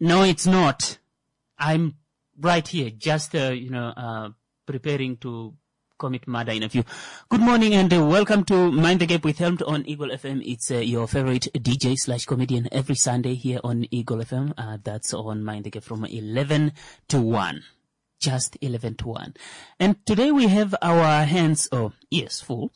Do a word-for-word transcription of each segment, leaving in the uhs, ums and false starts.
No, it's not. I'm right here, just, uh, you know, uh, preparing to commit murder in a few. Good morning and uh, welcome to Mind the Gap with Helmed on Eagle F M. It's uh, your favorite D J slash comedian every Sunday here on Eagle F M. Uh, that's on Mind the Gap from eleven to one. Just eleven to one. And today we have our hands, or ears full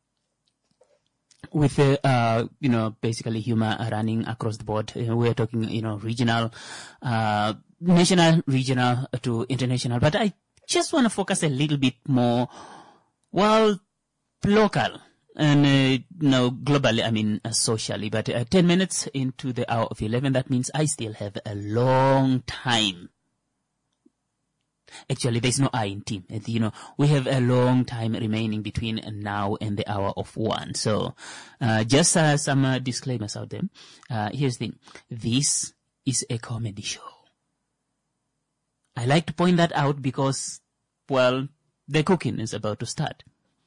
with, uh, uh, you know, basically humor running across the board. Uh, we're talking, you know, regional, uh, national, regional to international. But I just want to focus a little bit more, well, local and, uh, you know, globally, I mean, uh, socially. But uh, ten minutes into the hour of eleven, that means I still have a long time. Actually, there's no I in team. You know, we have a long time remaining between now and the hour of one. So, uh, just uh, some uh, disclaimers out there. Uh, here's the thing. This is a comedy show. I like to point that out because, well, the cooking is about to start.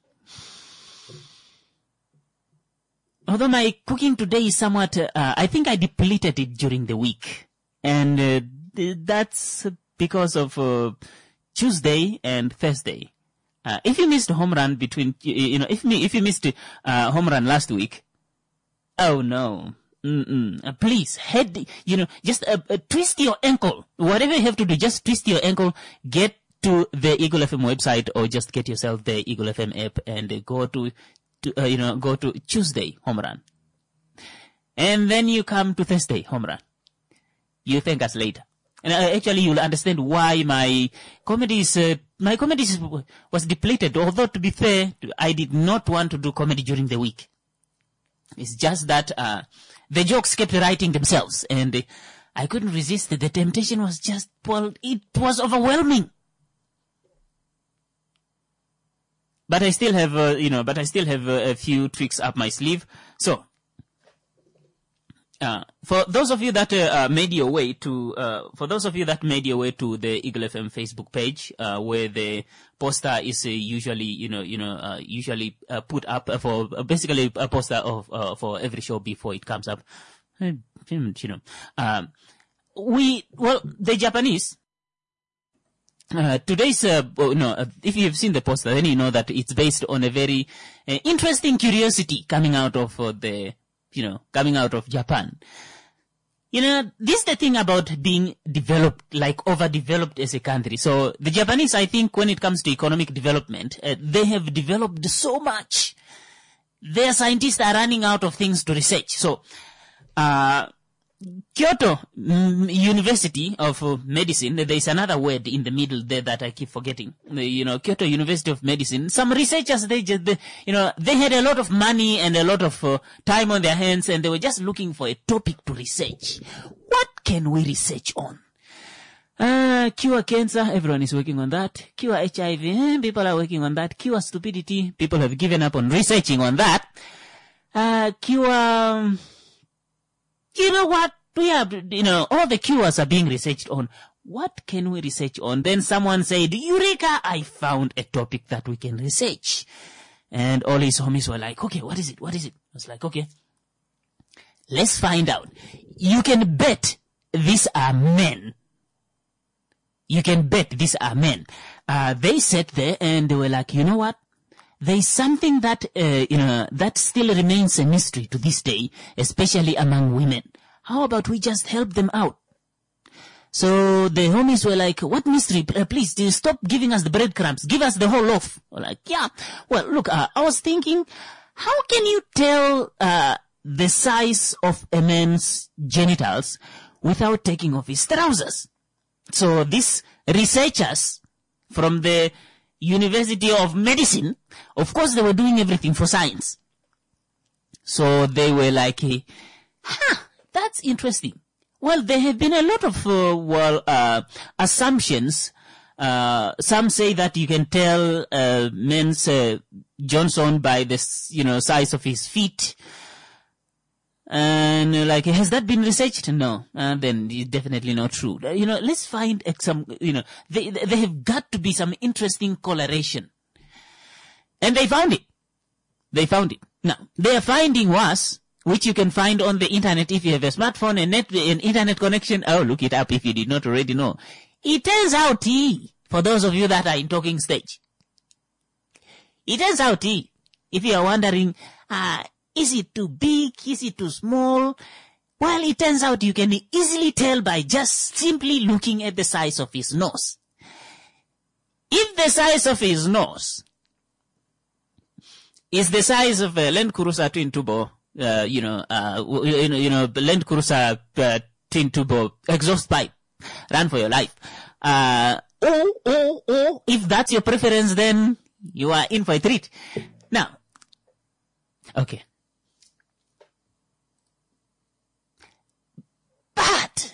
Although my cooking today is somewhat, uh, I think I depleted it during the week. And uh, th- that's because of uh, Tuesday and Thursday. Uh, if you missed a home run between, you know, if me, if you missed a uh, home run last week, oh no. Mm-mm. Uh, please, head, you know, just uh, uh, twist your ankle. Whatever you have to do, just twist your ankle, get to the Eagle F M website or just get yourself the Eagle F M app and uh, go to, to uh, you know, go to Tuesday home run. And then you come to Thursday home run. You thank us later. And uh, actually you'll understand why my comedy is, uh, my comedy is, was depleted. Although to be fair, I did not want to do comedy during the week. It's just that, uh, the jokes kept writing themselves and uh, I couldn't resist it. The temptation was just, well, it was overwhelming. But I still have, uh, you know, but I still have uh, a few tricks up my sleeve. So, uh, for those of you that uh, uh, made your way to, uh, for those of you that made your way to the Eagle F M Facebook page, uh, where the poster is uh, usually, you know, you know, uh, usually uh, put up for uh, basically a poster of uh, for every show before it comes up, you know, um, we well the Japanese. Uh, today's, uh, no, uh, if you've seen the poster, then you know that it's based on a very uh, interesting curiosity coming out of uh, the, you know, coming out of Japan. You know, this is the thing about being developed, like overdeveloped as a country. So the Japanese, I think, when it comes to economic development, uh, they have developed so much. Their scientists are running out of things to research. So, uh, Kyoto mm, University of uh, Medicine, there is another word in the middle there that I keep forgetting. Uh, you know, Kyoto University of Medicine, some researchers, they just, they, you know, they had a lot of money and a lot of uh, time on their hands and they were just looking for a topic to research. What can we research on? Uh, cure cancer, everyone is working on that. Cure H I V, eh, people are working on that. Cure stupidity, people have given up on researching on that. Uh, cure... Um, You know what? We have, you know, all the cures are being researched on. What can we research on? Then someone said, Eureka, I found a topic that we can research. And all his homies were like, okay, what is it? What is it? I was like, okay, let's find out. You can bet these are men. You can bet these are men. Uh, they sat there and they were like, you know what? There is something that, uh, you know, that still remains a mystery to this day, especially among women. How about we just help them out? So the homies were like, what mystery? Uh, please, stop giving us the breadcrumbs. Give us the whole loaf. We're like, yeah. Well, look, uh, I was thinking, how can you tell uh, the size of a man's genitals without taking off his trousers? So these researchers from the University of Medicine, of course they were doing everything for science. So they were like, huh, that's interesting. Well, there have been a lot of, uh, well, uh, assumptions. Uh, some say that you can tell, uh, men's, uh, Johnson by the, you know, size of his feet. And uh, like, has that been researched? No. Uh, then it's definitely not true. Uh, you know, let's find uh, some, you know, they, they have got to be some interesting correlation. And they found it. They found it. Now, their finding was which you can find on the internet if you have a smartphone and net, an internet connection. Oh, look it up if you did not already know. It turns out, for those of you that are in talking stage, it turns out, if you are wondering, uh, is it too big? Is it too small? Well, it turns out you can easily tell by just simply looking at the size of his nose. If the size of his nose is the size of a Land Cruiser twin turbo, uh, you know, uh, you know, you know, Land Cruiser uh, twin turbo exhaust pipe, run for your life. Uh, or, or, or, if that's your preference, then you are in for a treat. Now, okay. But,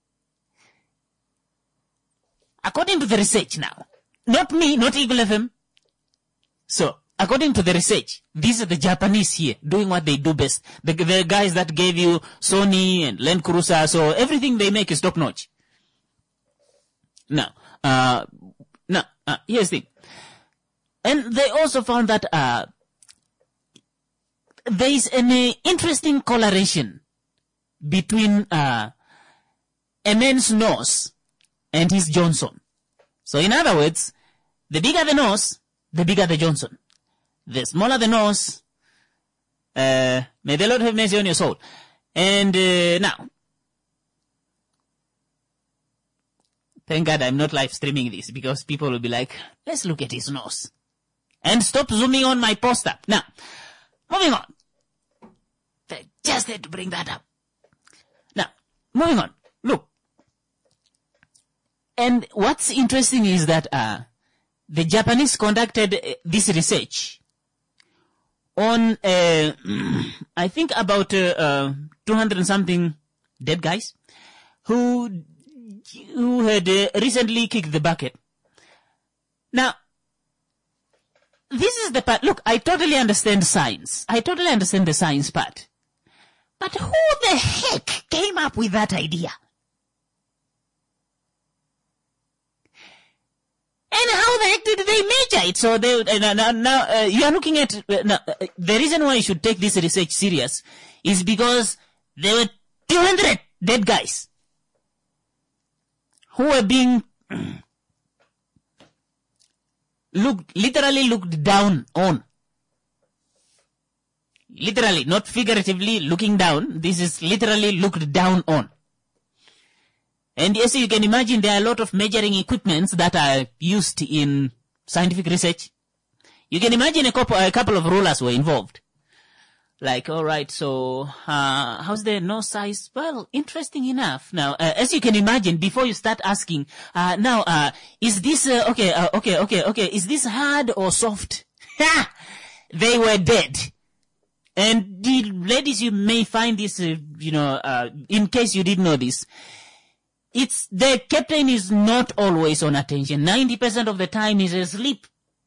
according to the research now, not me, not Eagle F M. So, according to the research, these are the Japanese here doing what they do best. The, the guys that gave you Sony and Land Cruiser, so everything they make is top notch. Now, uh, now, uh, here's the thing. And they also found that, uh, there is an uh, interesting correlation between, uh, a man's nose and his Johnson. So in other words, the bigger the nose, the bigger the Johnson. The smaller the nose, uh, may the Lord have mercy on your soul. And, uh, now, thank God I'm not live streaming this because people will be like, let's look at his nose. And stop zooming on my poster. Now, moving on. I just had to bring that up. Now, moving on. Look. And what's interesting is that uh, the Japanese conducted uh, this research on, uh, I think about uh, uh, two hundred and something dead guys who who had uh, recently kicked the bucket. Now, this is the part. Look, I totally understand science. I totally understand the science part. But who the heck came up with that idea? And how the heck did they measure it? So they, uh, now, now uh, you are looking at, uh, now, uh, the reason why you should take this research serious is because there were two hundred dead guys who were being looked, literally looked down on. Literally, not figuratively looking down. This is literally looked down on. And yes, you can imagine there are a lot of measuring equipments that are used in scientific research. You can imagine a couple, a couple of rulers were involved. Like, all right, so uh, how's the nose size? Well, interesting enough. Now, uh, as you can imagine, before you start asking, uh, now, uh, is this uh, okay? Uh, okay, okay, okay. Is this hard or soft? Ha! They were dead. And the ladies, you may find this, uh, you know, uh, in case you didn't know this. It's, the captain is not always on attention. ninety percent of the time he's asleep.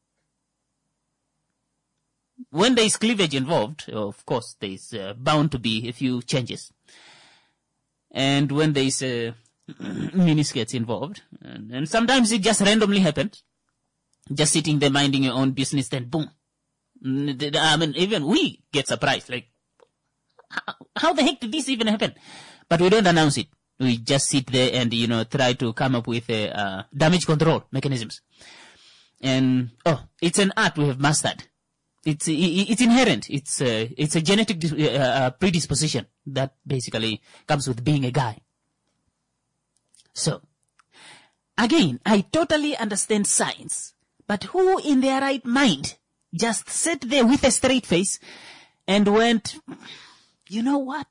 When there is cleavage involved, of course, there is uh, bound to be a few changes. And when there is uh, miniskirts involved, and, and sometimes it just randomly happens. Just sitting there minding your own business, then boom. I mean, even we get surprised. Like, how, how the heck did this even happen? But we don't announce it. We just sit there and, you know, try to come up with uh, uh, damage control mechanisms. And, oh, it's an art we have mastered. It's, it's inherent. It's, uh, it's a genetic uh, predisposition that basically comes with being a guy. So, again, I totally understand science, but who in their right mind just sat there with a straight face and went, you know what?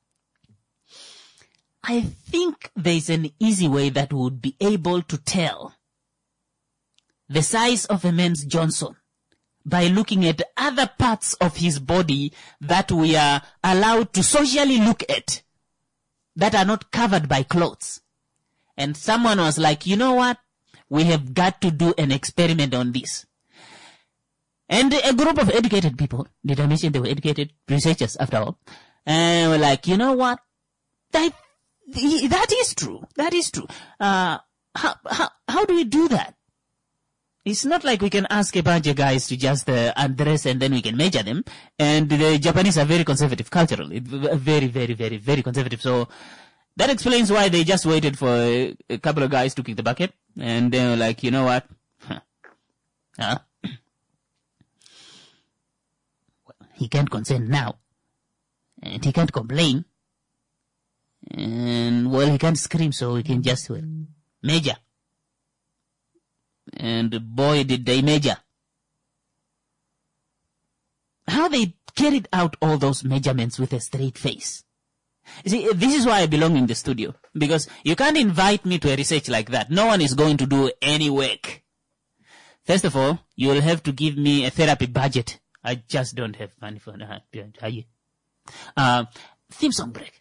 I think there's an easy way that would be able to tell the size of a man's Johnson by looking at other parts of his body that we are allowed to socially look at that are not covered by clothes. And someone was like, you know what? We have got to do an experiment on this. And a group of educated people, did I mention they were educated researchers after all, and were like, you know what? That, that is true. That is true. Uh, how, how, how do we do that? It's not like we can ask a bunch of guys to just uh, undress and then we can measure them. And the Japanese are very conservative culturally. Very, very, very, very conservative. So that explains why they just waited for a, a couple of guys to kick the bucket. And they were like, you know what? Huh? He can't consent now. And he can't complain. And, well, he can't scream, so we can just uh, measure. And boy, did they measure. How they carried out all those measurements with a straight face. You see, this is why I belong in the studio. Because you can't invite me to a research like that. No one is going to do any work. First of all, you will have to give me a therapy budget. I just don't have money for that. Uh, theme song break.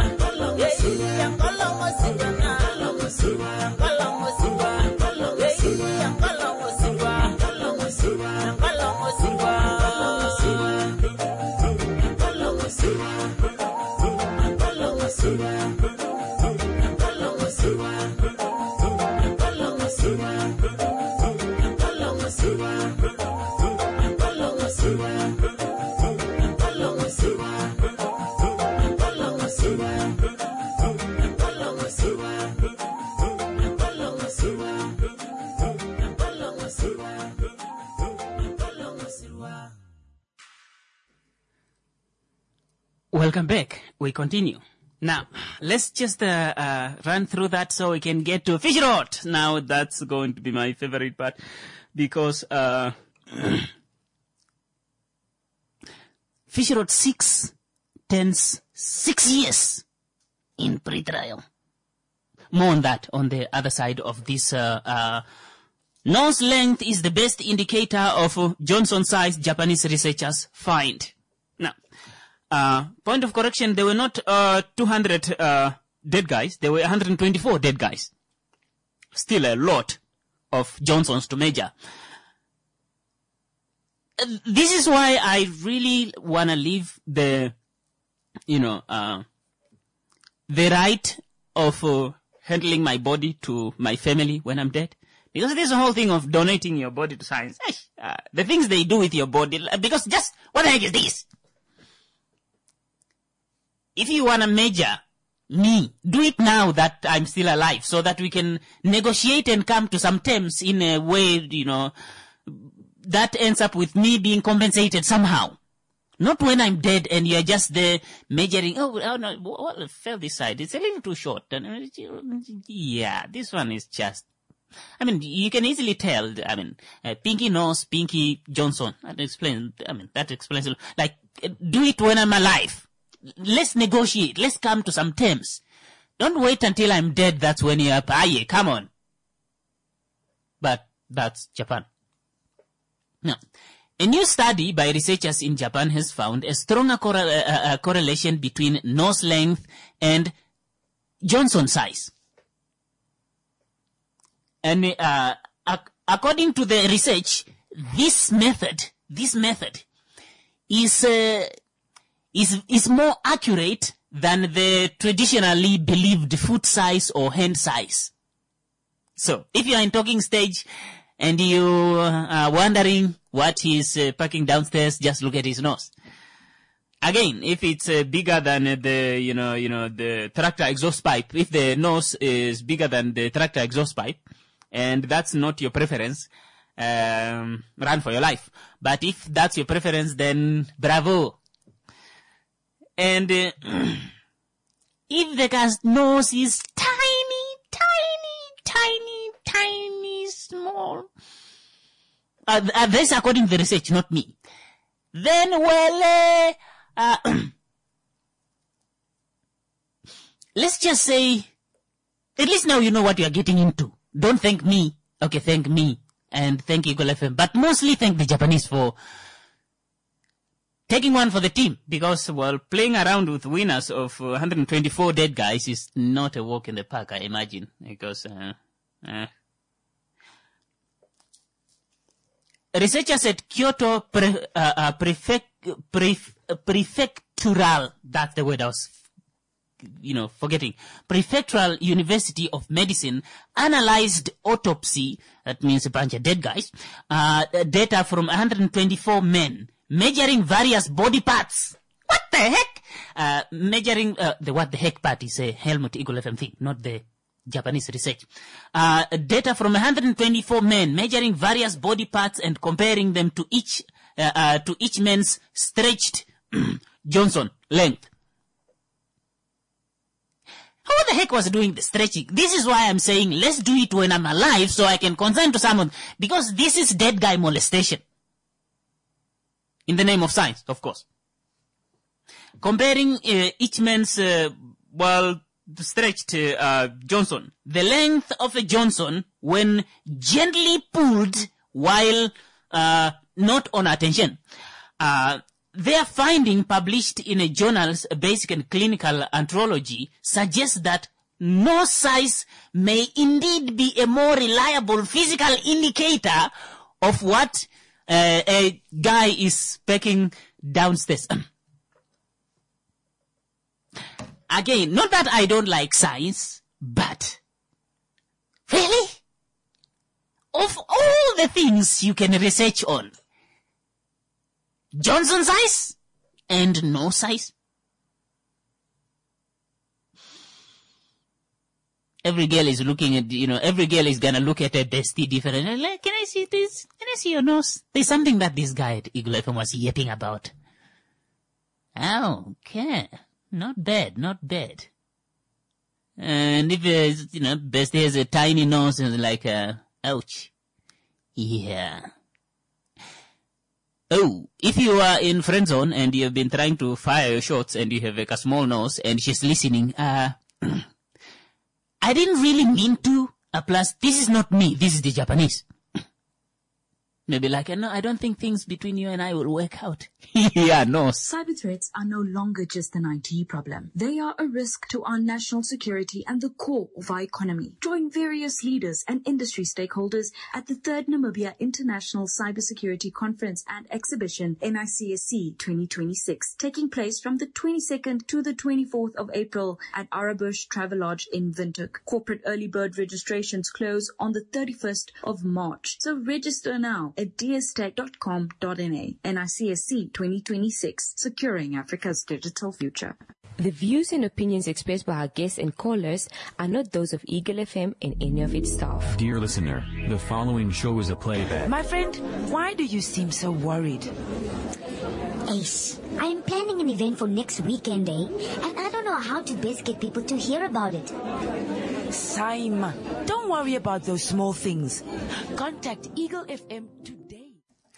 Yang Welcome back. We continue. Now, let's just uh, uh, run through that so we can get to Fish Road. Now, that's going to be my favorite part because uh, Fish Road six tends six years in pre-trial. More on that on the other side of this. Uh, uh, nose length is the best indicator of uh, Johnson size, Japanese researchers find. Now, Uh, point of correction, there were not uh, two hundred uh, dead guys. There were one hundred twenty-four dead guys. Still a lot of Johnsons to measure. Uh, this is why I really want to leave the, you know, uh, the right of uh, handling my body to my family when I'm dead. Because there's a whole thing of donating your body to science. Uh, the things they do with your body, because just, what the heck is this? If you want to measure me, do it now that I'm still alive so that we can negotiate and come to some terms in a way, you know, that ends up with me being compensated somehow. Not when I'm dead and you're just there measuring, oh, oh no, well, fell this side. It's a little too short. Yeah, this one is just, I mean, you can easily tell, I mean, uh, Pinky nose, Pinky Johnson. That explains, I mean, that explains, like, do it when I'm alive. Let's negotiate. Let's come to some terms. Don't wait until I'm dead. That's when you're up. Aye, come on. But that's Japan. Now, a new study by researchers in Japan has found a stronger correl uh, uh, correlation between nose length and Johnson size. And uh, ac according to the research, this method, this method is uh, is is more accurate than the traditionally believed foot size or hand size. So, if you are in talking stage and you are wondering what he's uh, packing downstairs, just look at his nose. Again, if it's uh, bigger than uh, the, you know, you know, the tractor exhaust pipe, if the nose is bigger than the tractor exhaust pipe, and that's not your preference, um, run for your life. But if that's your preference, then bravo. And uh, if the guy's nose is tiny, tiny, tiny, tiny, small, uh, uh, this according to the research, not me, then, well, uh, uh, let's just say, at least now you know what you are getting into. Don't thank me. Okay, thank me. And thank Eagle F M. But mostly thank the Japanese for taking one for the team, because, well, playing around with winners of uh, one hundred twenty-four dead guys is not a walk in the park, I imagine, because uh, uh. researchers at Kyoto pre, uh, uh, prefect, pref, Prefectural, that's the word I was, you know, forgetting, Prefectural University of Medicine analyzed autopsy, that means a bunch of dead guys, uh, data from one hundred twenty-four men, measuring various body parts. What the heck? Uh, measuring, uh, the what the heck part is a Helmut Eagle F M thing, not the Japanese research. Uh, data from one hundred twenty-four men, measuring various body parts and comparing them to each, uh, uh, to each man's stretched Johnson length. Who the heck was doing the stretching? This is why I'm saying let's do it when I'm alive so I can consent to someone, because this is dead guy molestation. In the name of science, of course. Comparing uh, each man's, uh, well, stretched uh, Johnson. The length of a Johnson when gently pulled while uh, not on attention. Uh, their finding, published in a journal's Basic and Clinical Andrology, suggests that nose size may indeed be a more reliable physical indicator of what Uh, a guy is packing downstairs. Again, not that I don't like science, but really? Of all the things you can research on, Johnson size and no size? Every girl is looking at, you know, every girl is gonna look at her bestie different. Like, can I see this? Can I see your nose? There's something that this guy at Eagle F M was yapping about. Okay. Not bad, not bad. And if, uh, you know, Bestie has a tiny nose and like, uh, ouch. Yeah. Oh, if you are in friend zone and you have been trying to fire your shots and you have like a small nose and she's listening, uh, I didn't really mean to. Uh, plus, this is not me. This is the Japanese. Maybe like, no, I don't think things between you and I will work out. Yeah, no. Cyber threats are no longer just an I T problem. They are a risk to our national security and the core of our economy. Join various leaders and industry stakeholders at the third Namibia International Cybersecurity Conference and Exhibition N I C S C twenty twenty-six, taking place from the twenty-second to the twenty-fourth of April at Arabush Travelodge in Windhoek. Corporate early bird registrations close on the thirty-first of March. So register now at d s tech dot com dot n a. N I C S C twenty twenty-six, securing Africa's digital future. The views and opinions expressed by our guests and callers are not those of Eagle F M and any of its staff. Dear listener, the following show is a playback. My friend, why do you seem so worried? Ace, I am planning an event for next weekend, eh? And I don't know how to best get people to hear about it. Saima, don't worry about those small things. Contact Eagle F M today.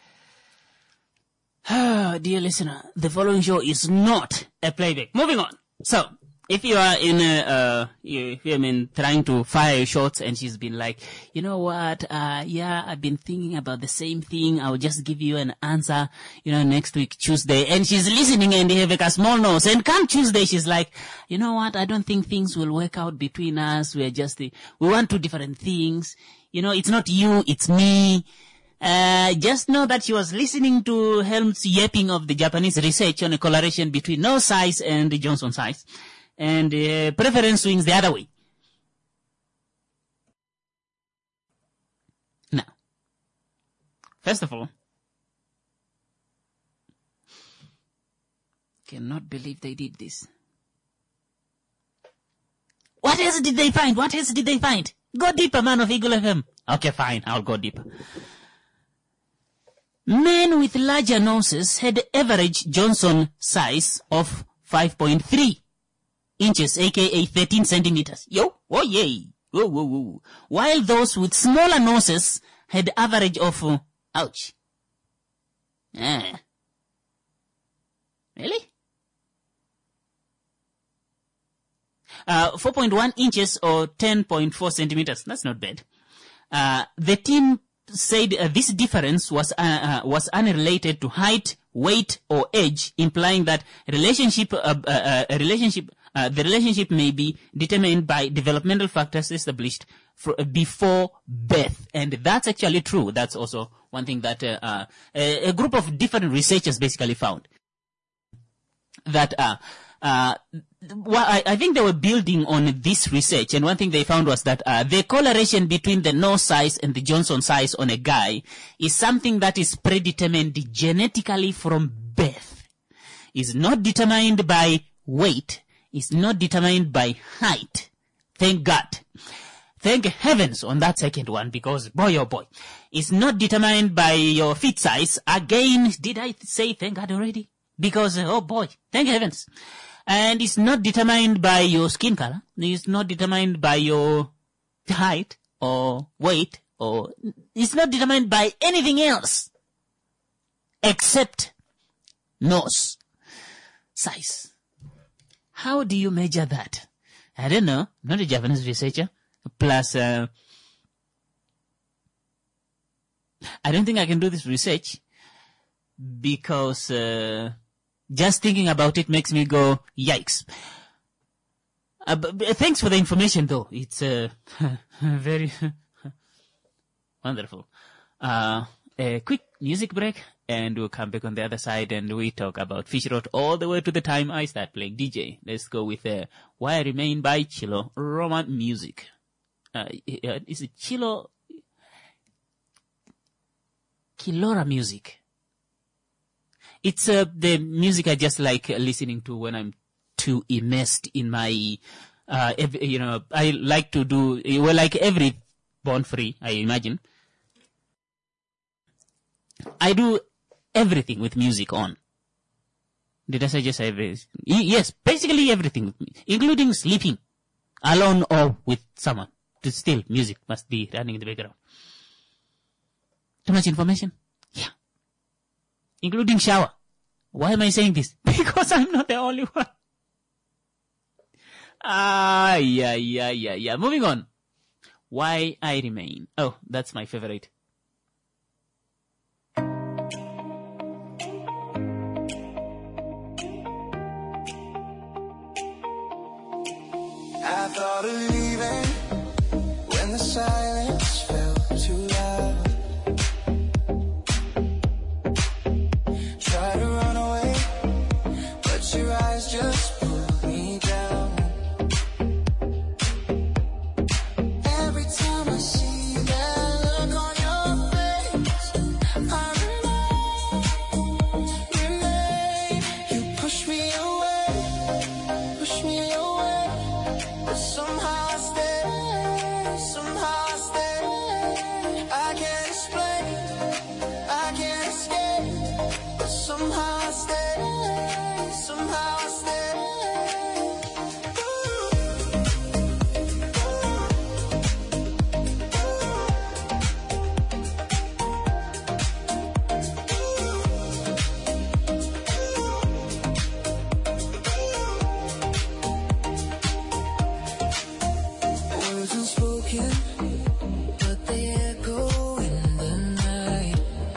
Ah, dear listener, the following show is not a playback. Moving on. So, if you are in a, uh, you, I mean, trying to fire shots and she's been like, you know what, uh, yeah, I've been thinking about the same thing. I'll just give you an answer, you know, next week, Tuesday. And she's listening and they have like a small nose. And come Tuesday, she's like, you know what, I don't think things will work out between us. We're just, we want two different things. You know, it's not you, it's me. Uh, just know that she was listening to Helm's yapping of the Japanese research on a correlation between nose size and the Johnson size. And uh, preference swings the other way. Now, first of all, cannot believe they did this. What else did they find? What else did they find? Go deeper, man of Eagle F M. Okay, fine, I'll go deeper. Men with larger noses had average Johnson size of five point three inches, aka thirteen centimeters. Yo, oh yay. Whoa, whoa, whoa. While those with smaller noses had average of, uh, ouch. Ah. Really? Uh, four point one inches or ten point four centimeters. That's not bad. Uh, the team said uh, this difference was uh, uh, was unrelated to height, weight, or age, implying that relationship uh, uh, uh, relationship uh, the relationship may be determined by developmental factors established for, uh, before birth, and that's actually true. That's also one thing that uh, uh, a, a group of different researchers basically found that. Uh, Uh, well, I, I think they were building on this research, and one thing they found was that uh, the correlation between the nose size and the Johnson size on a guy is something that is predetermined genetically from birth. It's not determined by weight. It's not determined by height. Thank God. Thank heavens on that second one, because boy oh boy, it's not determined by your feet size. Again, did I say thank God already? Because, uh, oh boy, thank heavens. And it's not determined by your skin color. It's not determined by your height or weight, or it's not determined by anything else except nose size. How do you measure that? I don't know. Not a Japanese researcher. Plus, uh, I don't think I can do this research because, uh, just thinking about it makes me go, yikes. Uh, but, but thanks for the information, though. It's uh, very wonderful. Uh, a quick music break, and we'll come back on the other side, and we talk about Fish Road all the way to the time I start playing D J. Let's go with uh, Why I Remain by Chilo Roman Music. Uh, is it Chilo? Kilora Music. It's uh, the music I just like listening to when I'm too immersed in my, uh, ev- you know, I like to do, well, like every Born Free, I imagine. I do everything with music on. Did I suggest everything? Yes, basically everything with me, including sleeping, alone or with someone. Still, music must be running in the background. Too much information? Yeah. Including shower. Why am I saying this? Because I'm not the only one. Ah, yeah, yeah, yeah, yeah. Moving on. Why I Remain. Oh, that's my favorite. I thought of leaving when the silence felt too loud. Try to run away, but your eyes just pulled me down. Every time I see that look on your face, I remain, remain. You push me away, push me away, but somehow I stay, somehow I stay. I can't explain, I can't escape, but somehow I stay, somehow I stay. Words unspoken, but they echo in the night.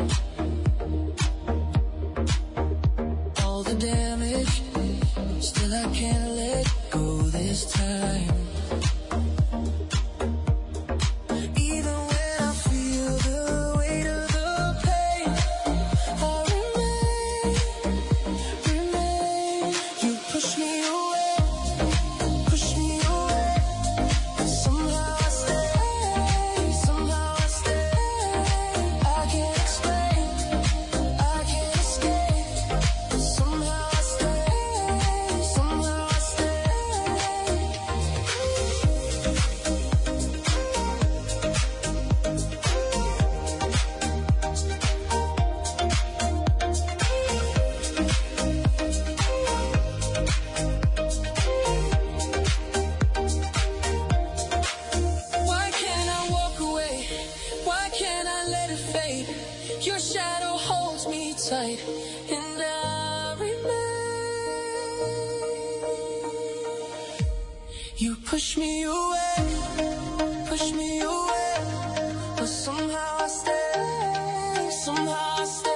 All the damage, still I can't let go this time. Even when I feel the weight of the pain, I remain, remain. You push me away, push me away, but somehow I stay, somehow I stay. I can't explain, I can't escape, but somehow I stay, somehow I stay. Why can't I walk away? Why can't I let it fade? Your shadow holds me tight, and I remain. You push me away, push me away, but somehow I stay, somehow I stay.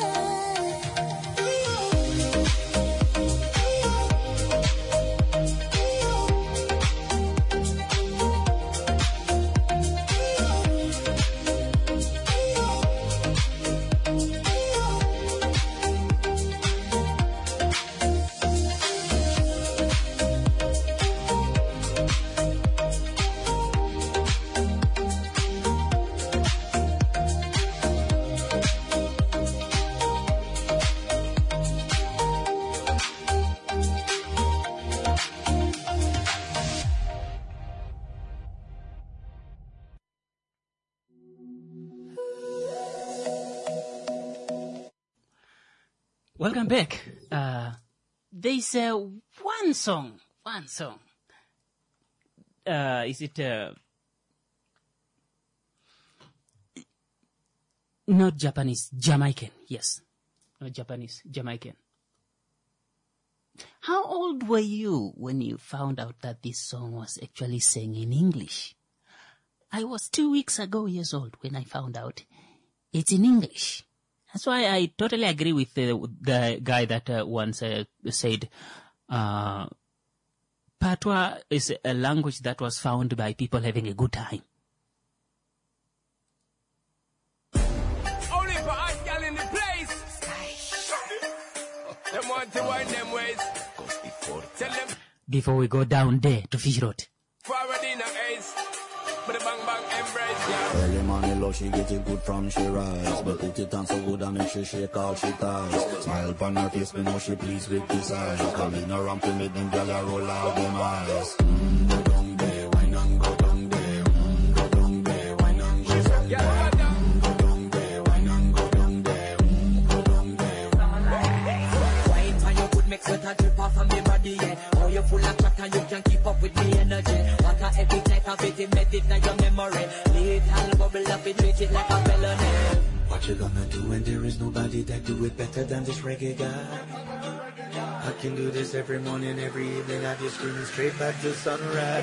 Welcome back. Uh, there's uh, one song, one song. Uh, is it uh, not Japanese, Jamaican? Yes, not Japanese, Jamaican. How old were you when you found out that this song was actually sang in English? I was two weeks ago years old when I found out it's in English. That's why I totally agree with the, the guy that uh, once uh, said, uh, Patois is a language that was found by people having a good time. Only for us, gal in the place. Them want to wind them ways. Tell them Before we go down there to Fish Road. forward in a ace. But the bang bang embrace, yeah. Early morning love, she get it good from she rise. But put it on so good and make she shake all she ties. Smile upon her face, me know she pleased with this eyes. Come in around to make them gyal a roll out them eyes. Mm, go down there, wine and go down there. Mm, go down there, wine and go down there. Mm, go down there, wine and go down there. Mm, go down there. Wine for your good full of crack and you can keep up with me energy. What a every type of it, embedded in your memory. Little bubble up, it treat it like a felony. What you gonna do when there is nobody that do it better than this reggae guy? I can do this every morning, every evening. I just screaming straight back to sunrise.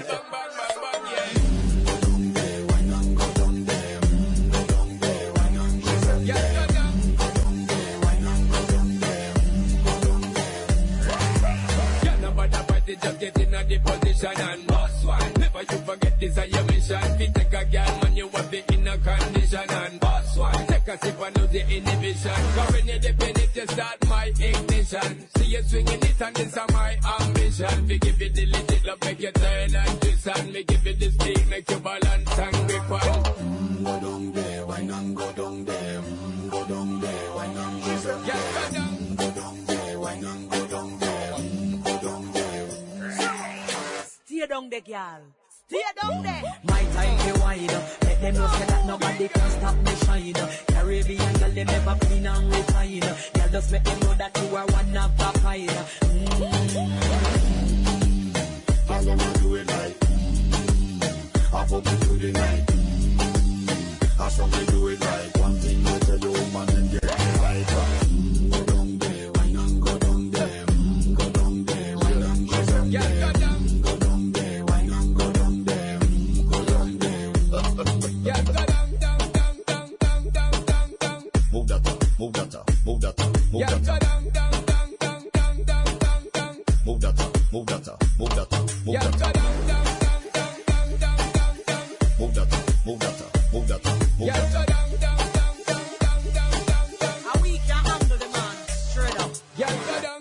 Just get in the position and boss one. Never you forget this is your mission. If you take a girl, man, you will be in a condition and boss one. Take a sip and lose the inhibition. Cause when you dip in it, you start my ignition. See you swinging it and this is my ambition. We give you the legit love, make you turn and twist and me give you the speed, make you balance and grip on. Mm, go down there, why not go down there? Mm, go down there, why not go down there? Mm, go down there, why not go down there? Mm, go down there. Stay down there, girl. Stay down there. My time be wide. Let them know say that nobody can stop me shine. Caribbean girl, they never clean and refine. Girl, just make them know that you are one of a kind. Mm-hmm. Girl, them a do it like mm-hmm. I fuck you through the night. Mm-hmm. I saw me do it like one thing you tell the woman and get it right. Mm-hmm. Go down there, why not go down there? Mm-hmm. Go down there, why not go down there? Mm-hmm. Go down there, why not go down there? Mm-hmm. Go down there. Yeah, go down, down, down, down, down, down, down, down. Move that up, move that up, move that up, move Yeah, that go up. down, down, down, down, down, down, down, down. Move that up, move that up, move that up, move Yeah, that go up. down, down, down, down, down, down, down, down. Move that up, move that up, move that up, move Yeah, that go up. down, down, down, down, down, down, down, down. How we can handle the man straight up. Yeah, go down.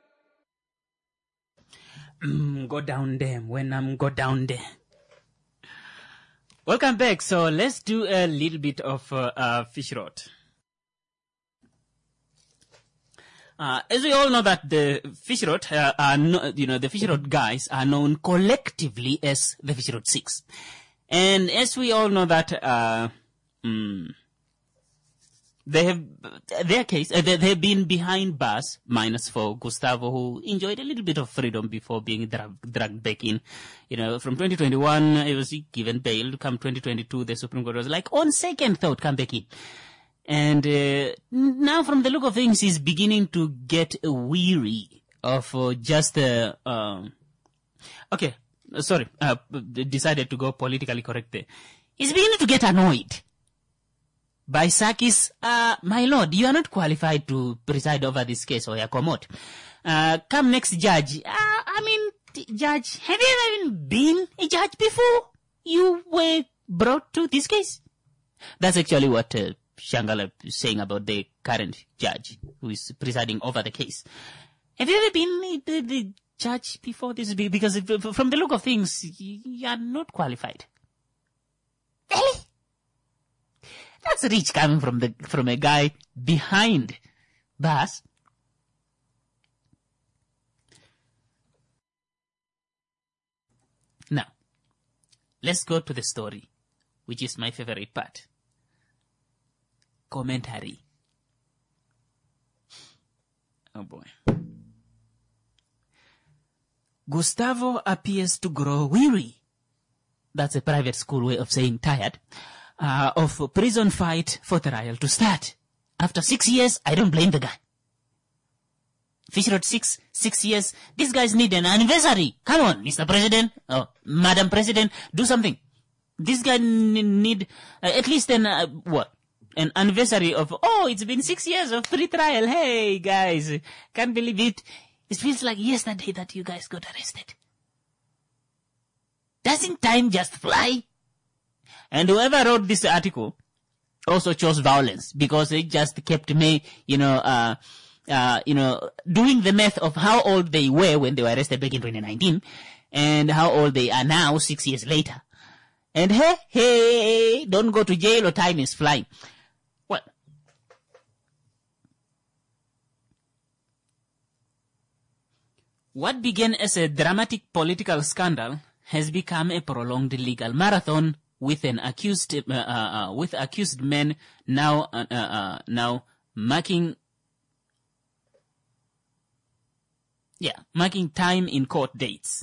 Mm, go down there when I'm go down there. Welcome back. So let's do a little bit of uh, uh, fish rot. Uh, as we all know that the fish rot, uh, are no, you know, the fish rot guys are known collectively as the fish rot six. And as we all know that, uh, mm, they have, their case, uh, they, they've been behind bars, minus for Gustavo, who enjoyed a little bit of freedom before being drag, dragged back in. You know, from twenty twenty-one, he was given bail. Come twenty twenty-two, the Supreme Court was like, on second thought, come back in. And uh, now from the look of things, he's beginning to get weary of uh, just, uh, um, okay, sorry, uh, decided to go politically correct there. He's beginning to get annoyed by Sakis, uh, my lord, you are not qualified to preside over this case, or Yakomot. Uh, come next judge. Uh, I mean, t- judge, have you ever been a judge before you were brought to this case? That's actually what uh, Shangala is saying about the current judge who is presiding over the case. Have you ever been the, the judge before this? Because if, from the look of things, you are not qualified. Really? That's rich coming from the from a guy behind bars. Now, let's go to the story, which is my favorite part. Commentary. Oh boy. Gustavo appears to grow weary. That's a private school way of saying tired. Uh, of prison fight for trial to start. After six years, I don't blame the guy. Fish Rot six, six years. These guys need an anniversary. Come on, Mister President, oh, Madam President, do something. This guy n- need uh, at least an, uh, what? An anniversary of, oh, it's been six years of free trial. Hey, guys, can't believe it. It feels like yesterday that you guys got arrested. Doesn't time just fly? And whoever wrote this article also chose violence because it just kept me, you know, uh, uh, you know, doing the math of how old they were when they were arrested back in twenty nineteen and how old they are now six years later. And hey, hey, don't go to jail or time is flying. Well, what began as a dramatic political scandal has become a prolonged legal marathon with an accused, uh, uh, with accused men now, uh, uh, now marking, Yeah, marking time in court dates.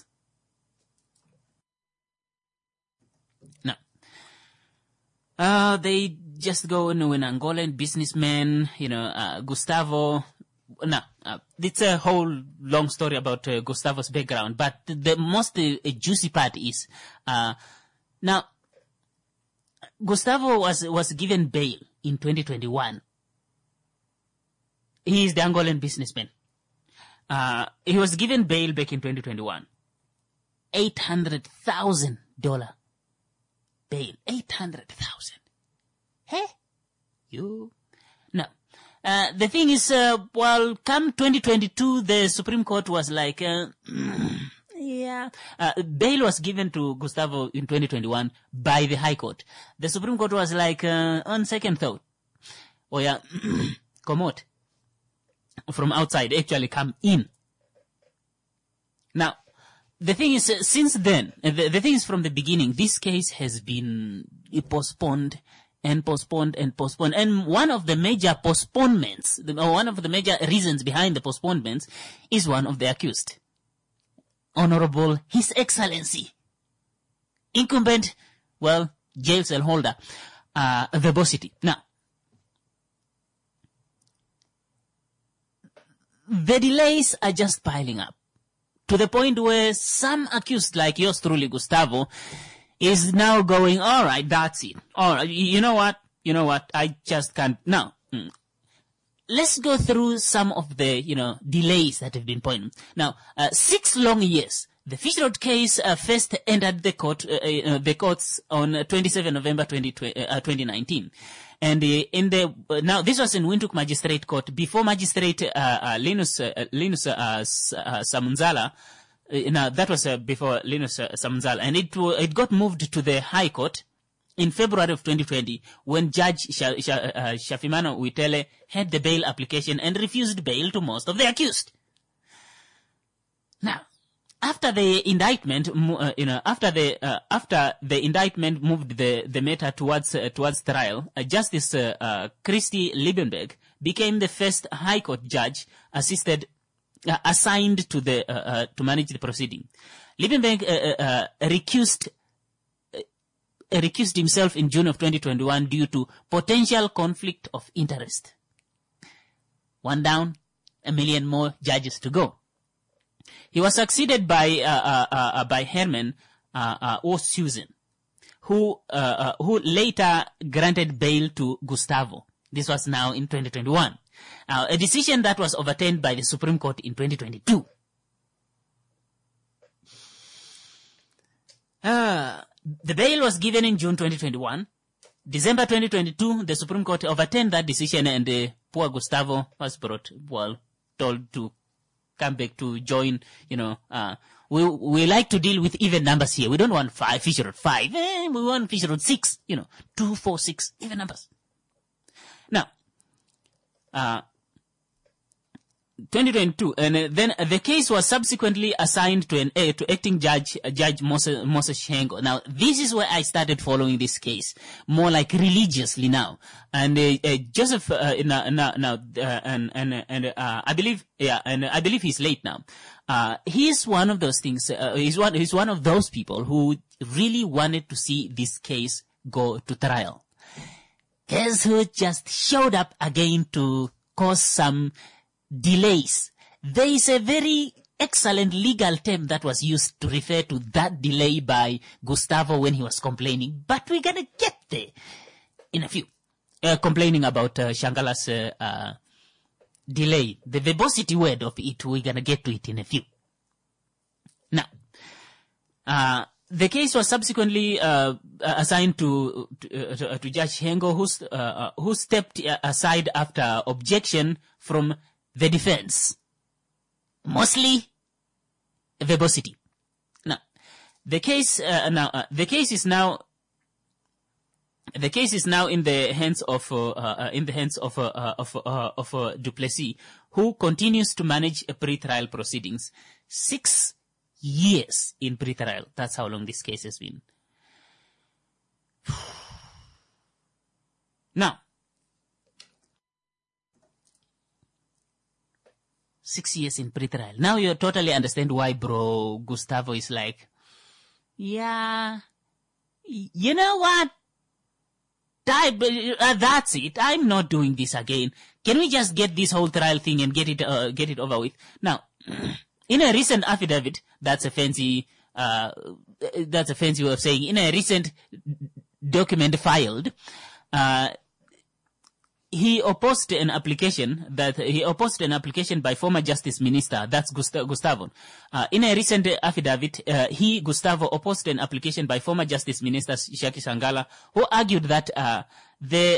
Now, uh, they just go into an Angolan businessman, you know, uh, Gustavo. Now, uh, it's a whole long story about uh, Gustavo's background, but the, the most uh, juicy part is, uh, now, Gustavo was, was given bail in twenty twenty-one. He is the Angolan businessman. Uh, he was given bail back in twenty twenty-one. eight hundred thousand dollars bail. eight hundred thousand dollars. Hey? You? No. Uh, the thing is, uh, well, come twenty twenty-two, the Supreme Court was like, uh, yeah. Uh, bail was given to Gustavo in twenty twenty-one by the High Court. The Supreme Court was like, uh, on second thought, oh yeah, come out from outside, actually come in. Now, the thing is, uh, since then, uh, the, the thing is from the beginning, this case has been postponed and postponed and postponed. And one of the major postponements, the, or one of the major reasons behind the postponements is one of the accused. Honorable His Excellency, incumbent, well, jail cell holder, uh, Verbosity. Now, the delays are just piling up to the point where some accused, like yours truly, Gustavo, is now going, all right, that's it. All right, you know what? You know what? I just can't. Now, mm, let's go through some of the, you know, delays that have been pointed. Now, uh, six long years. The Fish Road case uh, first entered the court, uh, uh, the courts on uh, twenty-seventh of November twenty nineteen. And uh, in the, uh, now this was in Windhoek Magistrate Court before Magistrate, uh, uh, Linus, uh, Linus, uh, uh, Samunzala. Uh, now that was uh, before Linus uh, Samunzala. And it, uh, it got moved to the High Court in February of twenty twenty when Judge Sha, Sha, uh, Shafimano Witele had the bail application and refused bail to most of the accused. Now, after the indictment, uh, you know, after the uh, after the indictment moved the the matter towards uh, towards trial, uh, Justice uh, uh, Christy Liebenberg became the first High Court judge assisted uh, assigned to the uh, uh, to manage the proceeding. Liebenberg uh, uh, recused uh, recused himself in June of twenty twenty-one due to potential conflict of interest. One down, a million more judges to go. He was succeeded by uh, uh, uh, by Herman uh, uh, O. Susan, who uh, uh, who later granted bail to Gustavo. This was now in twenty twenty-one, uh, a decision that was overturned by the Supreme Court in twenty twenty-two. Uh, the bail was given in June twenty twenty-one. December twenty twenty-two, the Supreme Court overturned that decision, and uh, poor Gustavo was brought, well, told to come back to join, you know, uh, we, we like to deal with even numbers here. We don't want five, Fish Road five. Eh, we want Fish Road six, you know, two, four, six, even numbers. Now, uh, twenty twenty-two, and uh, then uh, the case was subsequently assigned to an uh, to acting judge, uh, Judge Moses, Moses Shengo. Now, this is where I started following this case more like religiously now. And uh, uh, Joseph, uh, now, now, now uh, and and and uh, I believe, yeah, and I believe he's late now. Uh, he's one of those things. Uh, he's one. He's one of those people who really wanted to see this case go to trial. Guess who just showed up again to cause some delays? There is a very excellent legal term that was used to refer to that delay by Gustavo when he was complaining, but we're gonna get there in a few. Uh, complaining about uh, Shangala's uh, uh, delay. The verbosity word of it, we're gonna get to it in a few. Now, uh, the case was subsequently uh, assigned to to, to, to Judge Hengo, who, uh, who stepped aside after objection from the defense, mostly verbosity. Now, the case uh, now uh, the case is now the case is now in the hands of uh, uh, in the hands of uh, uh, of uh, of uh, Duplessis, who continues to manage pre-trial proceedings. Six years in pre-trial. That's how long this case has been. Now, Six years in pre-trial. Now you totally understand why bro Gustavo is like, yeah, you know what? I, uh, that's it. I'm not doing this again. Can we just get this whole trial thing and get it, uh, get it over with? Now, in a recent affidavit, that's a fancy, uh, that's a fancy way of saying, in a recent document filed, uh, he opposed an application that he opposed an application by former Justice Minister, that's Gusta- Gustavo. Uh, in a recent affidavit, uh, he, Gustavo, opposed an application by former Justice Minister Shaki Shangala, who argued that uh, the,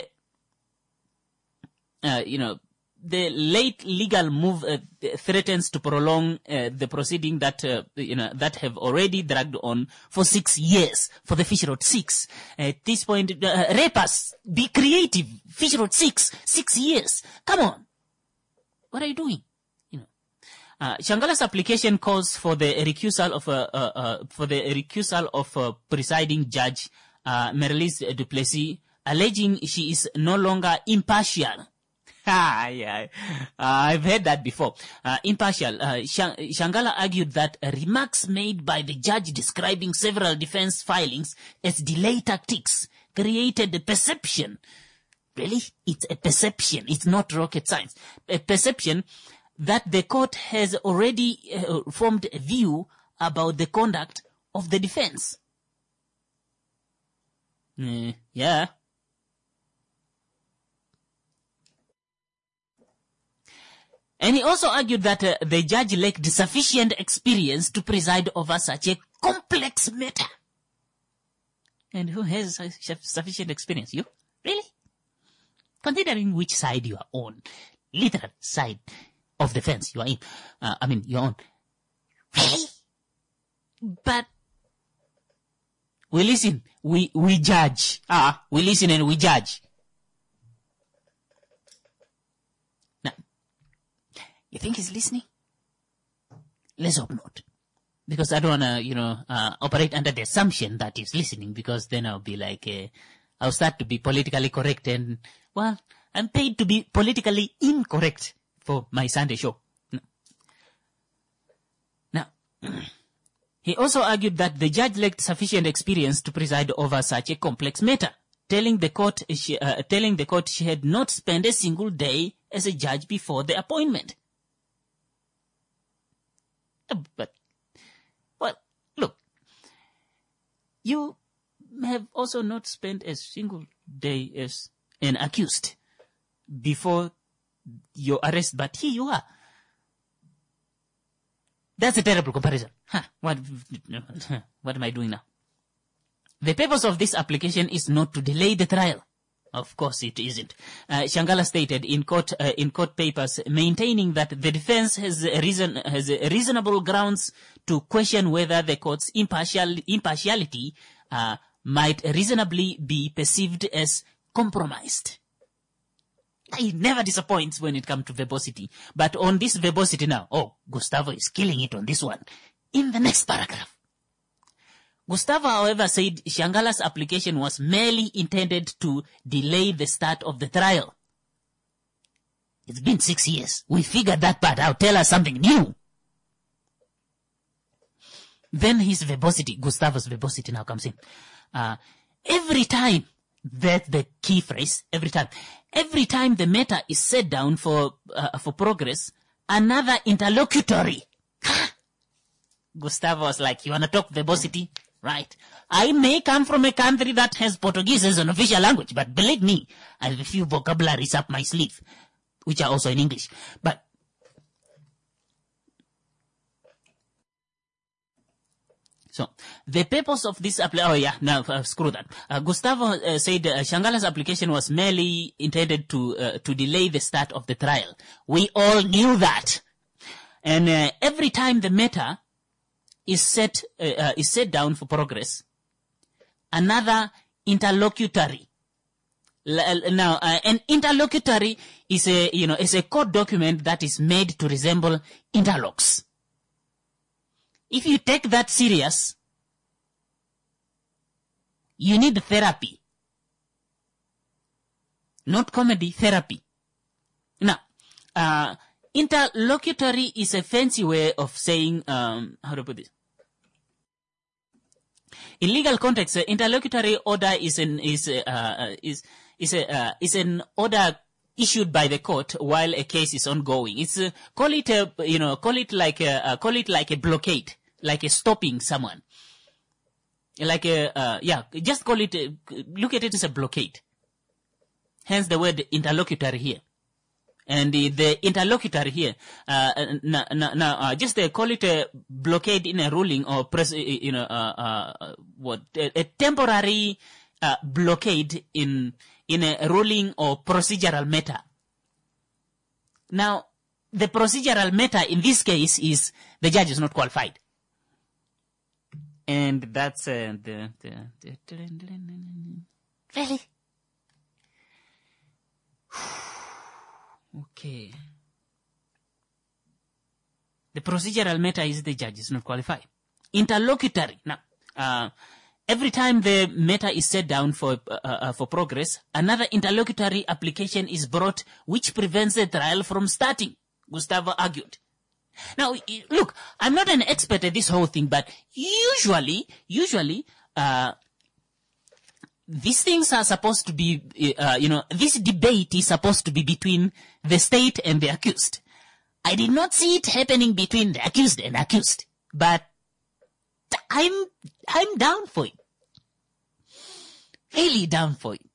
uh, you know, the late legal move uh, threatens to prolong uh, the proceeding that uh, you know that have already dragged on for six years for the Fish Road Six. At this point, uh, rapers, be creative. Fish Road Six, six years. Come on, what are you doing? You know, uh, Shangala's application calls for the recusal of a uh, uh, for the recusal of a presiding judge, uh, Marylis Duplessis, alleging she is no longer impartial. Ah, yeah. Uh, I've heard that before. Uh, impartial. Uh, Shang- Shangala argued that uh, remarks made by the judge describing several defense filings as delay tactics created a perception. Really? It's a perception. It's not rocket science. A perception that the court has already uh, formed a view about the conduct of the defense. Uh, yeah. And he also argued that uh, the judge lacked sufficient experience to preside over such a complex matter. And who has uh, sufficient experience? You? Really? Considering which side you are on, literal side of the fence you are in, uh, I mean, you're on. Really? But we listen, we, we judge. Ah, we listen and we judge. You think he's listening? Let's hope not. Because I don't want to, you know, uh, operate under the assumption that he's listening, because then I'll be like, uh, I'll start to be politically correct, and, well, I'm paid to be politically incorrect for my Sunday show. Now, he also argued that the judge lacked sufficient experience to preside over such a complex matter, telling the court she, uh, telling the court she had not spent a single day as a judge before the appointment. But, well, look, you have also not spent a single day as an accused before your arrest, but here you are. That's a terrible comparison. Huh, what, what am I doing now? The purpose of this application is not to delay the trial. Of course it isn't. Uh, Shangala stated in court, uh, in court papers, maintaining that the defense has a reason, has a reasonable grounds to question whether the court's impartial, impartiality, uh, might reasonably be perceived as compromised. He never disappoints when it comes to verbosity. But on this verbosity now, oh, Gustavo is killing it on this one. In the next paragraph, Gustavo, however, said Shangala's application was merely intended to delay the start of the trial. It's been six years. We figured that part out. Tell us something new. Then his verbosity, Gustavo's verbosity now comes in. Uh, every time, that's the key phrase, every time. Every time the matter is set down for, uh, for progress, another interlocutory. Gustavo was like, you want to talk verbosity? Right. I may come from a country that has Portuguese as an official language, but believe me, I have a few vocabularies up my sleeve, which are also in English. But so the purpose of this application, oh yeah, now uh, screw that. Uh, Gustavo uh, said uh, Shangala's application was merely intended to uh, to delay the start of the trial. We all knew that, and uh, every time the matter is set uh, uh, is set down for progress, another interlocutory. L- now, uh, an interlocutory is a you know is a court document that is made to resemble interlocks. If you take that serious, you need therapy, not comedy, therapy. Now, uh, interlocutory is a fancy way of saying, um, how to put this? In legal context, uh, interlocutory order is an is uh, uh, is is a uh, is an order issued by the court while a case is ongoing. It's uh, call it a you know call it like a uh, call it like a blockade, like a stopping someone, like a uh, yeah. Just call it. A, look at it as a blockade. Hence the word interlocutory here. And the, the interlocutor here, uh, now, now, uh, just uh, call it a blockade in a ruling or, pres- you know, uh, uh, what, a, a temporary, uh, blockade in, in a ruling or procedural matter. Now, the procedural matter in this case is the judge is not qualified. And that's, uh, the, the, the, really? Okay. The procedural matter is the judge is not qualified. Interlocutory. Now, uh, every time the matter is set down for uh, uh, for progress, another interlocutory application is brought, which prevents the trial from starting. Gustavo argued. Now, look, I'm not an expert at this whole thing, but usually, usually, uh, these things are supposed to be, uh, you know, this debate is supposed to be between the state and the accused. I did not see it happening between the accused and accused, but I'm, I'm down for it. Really down for it.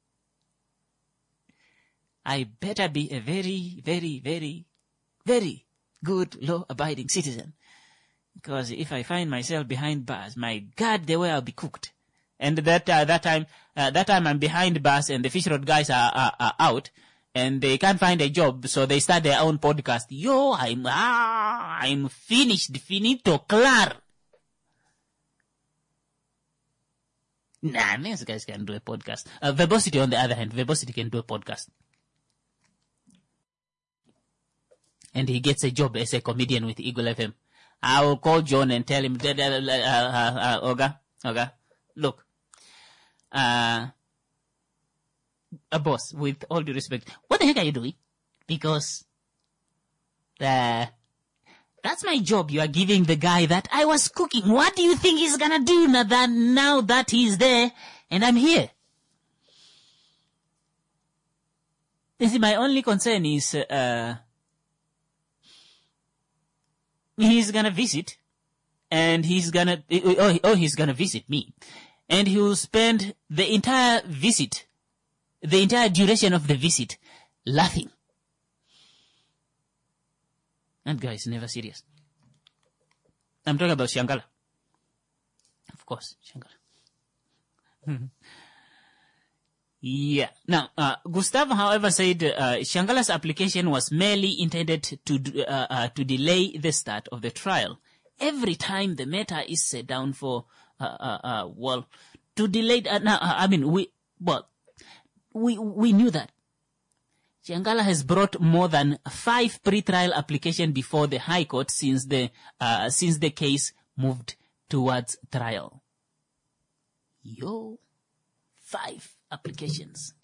I better be a very, very, very, very good law-abiding citizen. Because if I find myself behind bars, my God, the way I'll be cooked. And that uh, that time, uh, that time I'm behind bars, and the fish road guys are, are are out, and they can't find a job, so they start their own podcast. Yo, I'm ah, I'm finished, finito, clar. Nah, these guys can do a podcast. Uh, Verbosity, on the other hand, Verbosity can do a podcast, and he gets a job as a comedian with Eagle F M. I will call John and tell him, uh, uh, uh, Oga, Oga, look. Uh, a boss, with all due respect, what the heck are you doing? Because, uh, that's my job you are giving the guy that I was cooking. What do you think he's gonna do now that, now that he's there and I'm here? You see, my only concern is, uh, he's gonna visit, and he's gonna, oh, oh he's gonna visit me. And he will spend the entire visit, the entire duration of the visit, laughing. That guy is never serious. I'm talking about Shangala. Of course, Shangala. Yeah. Now, uh, Gustavo, however, said uh, Shangala's application was merely intended to uh, uh, to delay the start of the trial. Every time the matter is set down for Uh, uh, uh, well, to delay, uh, now, uh, I mean, we, well, we, we knew that. Shangala has brought more than five pre-trial applications before the High Court since the, uh, since the case moved towards trial. Yo, five applications.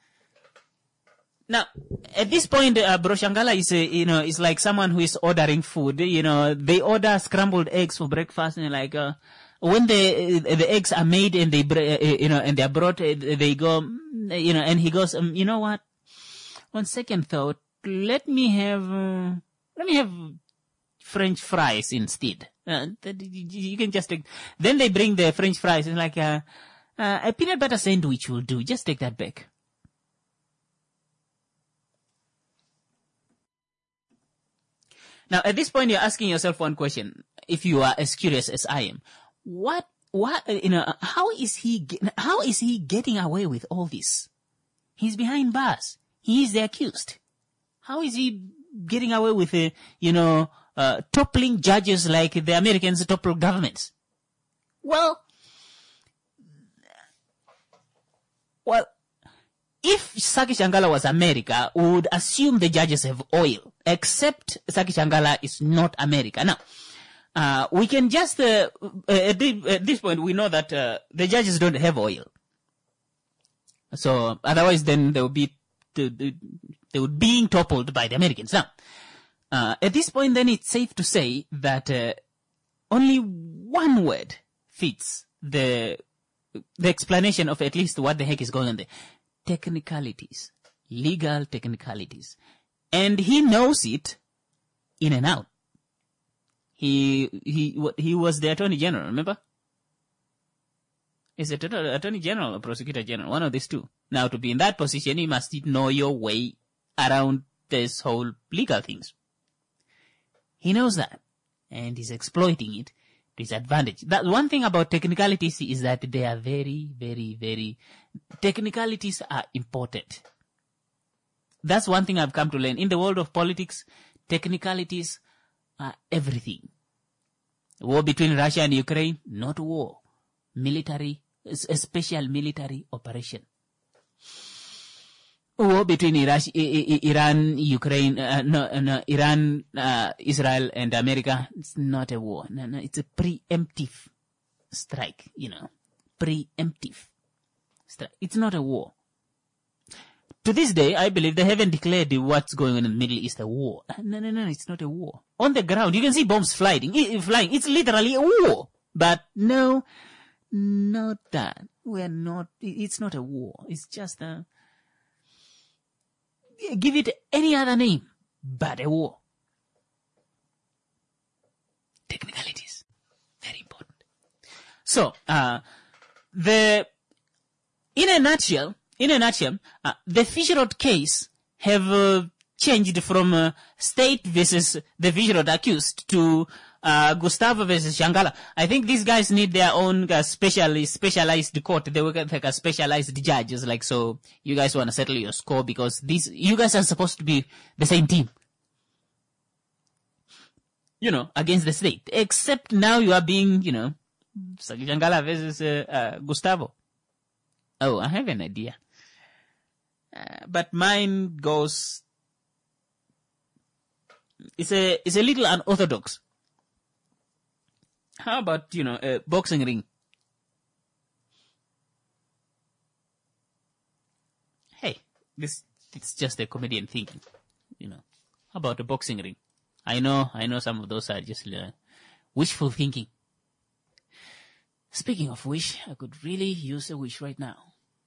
Now, at this point, uh, Bro Shangala is, uh, you know, is like someone who is ordering food. You know, they order scrambled eggs for breakfast, and like, uh, when the the eggs are made and they you know and they are brought, they go, you know, and he goes, um, you know what? On second thought, let me have uh, let me have French fries instead. Uh, you can just take. Then they bring the French fries, and like uh, uh, a peanut butter sandwich will do. Just take that back. Now, at this point, you're asking yourself one question. If you are as curious as I am. What, what, you know, how is he, how is he getting away with all this? He's behind bars. He is the accused. How is he getting away with, uh, you know, uh, toppling judges like the Americans topple governments? Well, well, if Saki Shangala was America, we would assume the judges have oil, except Saki Shangala is not America. Now, Uh, we can just, uh, uh, at, the, at this point, we know that uh, the judges don't have oil. So, otherwise, then they would be, they would being toppled by the Americans. Now, uh, at this point, then it's safe to say that uh, only one word fits the the explanation of at least what the heck is going on there. Technicalities. Legal technicalities. And he knows it in and out. He he he was the Attorney General, remember? Is it Attorney General or Prosecutor General? One of these two. Now, to be in that position, you must know your way around this whole legal things. He knows that, and he's exploiting it to his advantage. That one thing about technicalities is that they are very, very, very... Technicalities are important. That's one thing I've come to learn. In the world of politics, technicalities are everything. War between Russia and Ukraine, not war. Military, a special military operation. War between Iran, Ukraine, uh, no, no, Iran, uh, Israel, and America. It's not a war. No, no, it's a preemptive strike. You know, preemptive strike. It's not a war. To this day, I believe they haven't declared what's going on in the Middle East a war. No, no, no, it's not a war. On the ground, you can see bombs flying. Flying. It's literally a war. But no, not that. We're not. It's not a war. It's just a. Give it any other name, but a war. Technicalities. Very important. So, uh, the, in a nutshell, in a nutshell, uh, the Fisherod case have uh, changed from uh, State versus the Fisherod accused to uh, Gustavo versus Shangala. I think these guys need their own uh, specially specialized court. They will get like a specialized judges. Like, so you guys want to settle your score because these, you guys are supposed to be the same team. You know, against the state. Except now you are being, you know, Shangala versus uh, uh, Gustavo. Oh, I have an idea. Uh, but mine goes, it's a, it's a little unorthodox. How about, you know, a boxing ring? Hey, this, it's just a comedian thinking, you know. How about a boxing ring? I know, I know some of those are just uh, wishful thinking. Speaking of wish, I could really use a wish right now.